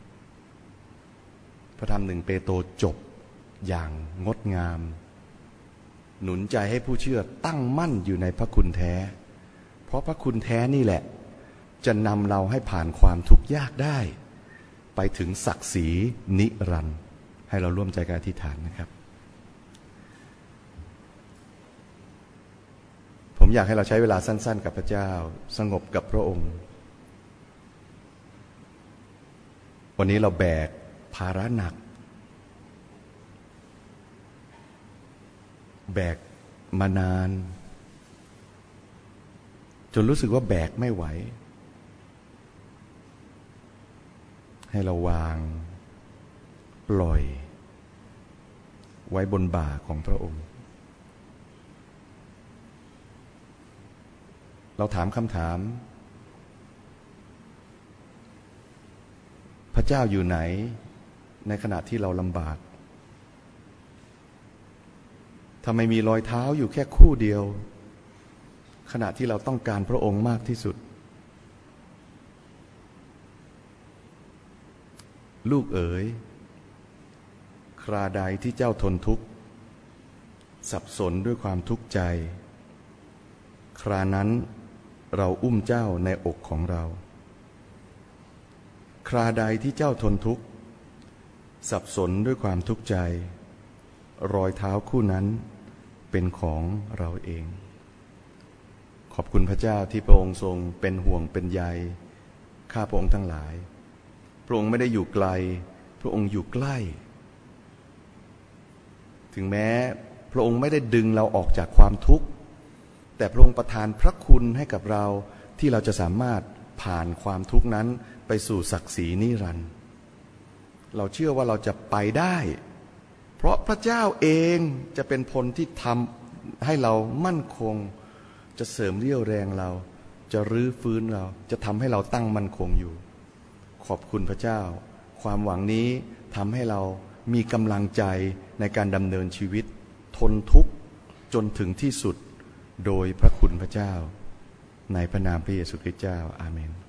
พระธรรม1 เปโตรจบอย่างงดงามหนุนใจให้ผู้เชื่อตั้งมั่นอยู่ในพระคุณแท้เพราะพระคุณแท้นี่แหละจะนำเราให้ผ่านความทุกข์ยากได้ไปถึงศักดิ์ศรีนิรันดร์ให้เราร่วมใจกันอธิษฐานนะครับผมอยากให้เราใช้เวลาสั้นๆกับพระเจ้าสงบกับพระองค์วันนี้เราแบกภาระหนักแบกมานานจนรู้สึกว่าแบกไม่ไหวให้เราวางปล่อยไว้บนบ่าของพระองค์เราถามคำถามพระเจ้าอยู่ไหนในขณะที่เราลำบากทำไมมีรอยเท้าอยู่แค่คู่เดียวขณะที่เราต้องการพระองค์มากที่สุดลูกเอ๋ยคราใดที่เจ้าทนทุกข์สับสนด้วยความทุกข์ใจครานั้นเราอุ้มเจ้าในอกของเราคราใดที่เจ้าทนทุกข์สับสนด้วยความทุกข์ใจรอยเท้าคู่นั้นเป็นของเราเองขอบคุณพระเจ้าที่พระองค์ทรงเป็นห่วงเป็นใยข้าพระองค์ทั้งหลายพระองค์ไม่ได้อยู่ไกลพระองค์อยู่ใกล้ถึงแม้พระองค์ไม่ได้ดึงเราออกจากความทุกข์แต่พระองค์ประทานพระคุณให้กับเราที่เราจะสามารถผ่านความทุกข์นั้นไปสู่ศักดิ์ศรีนิรันดร์เราเชื่อว่าเราจะไปได้เพราะพระเจ้าเองจะเป็นพลที่ทำให้เรามั่นคงจะเสริมเรี่ยวแรงเราจะรื้อฟื้นเราจะทำให้เราตั้งมั่นคงอยู่ขอบคุณพระเจ้าความหวังนี้ทำให้เรามีกำลังใจในการดำเนินชีวิตทนทุกข์จนถึงที่สุดโดยพระคุณพระเจ้าในพระนามพระเยซูคริสต์เจ้าอาเมน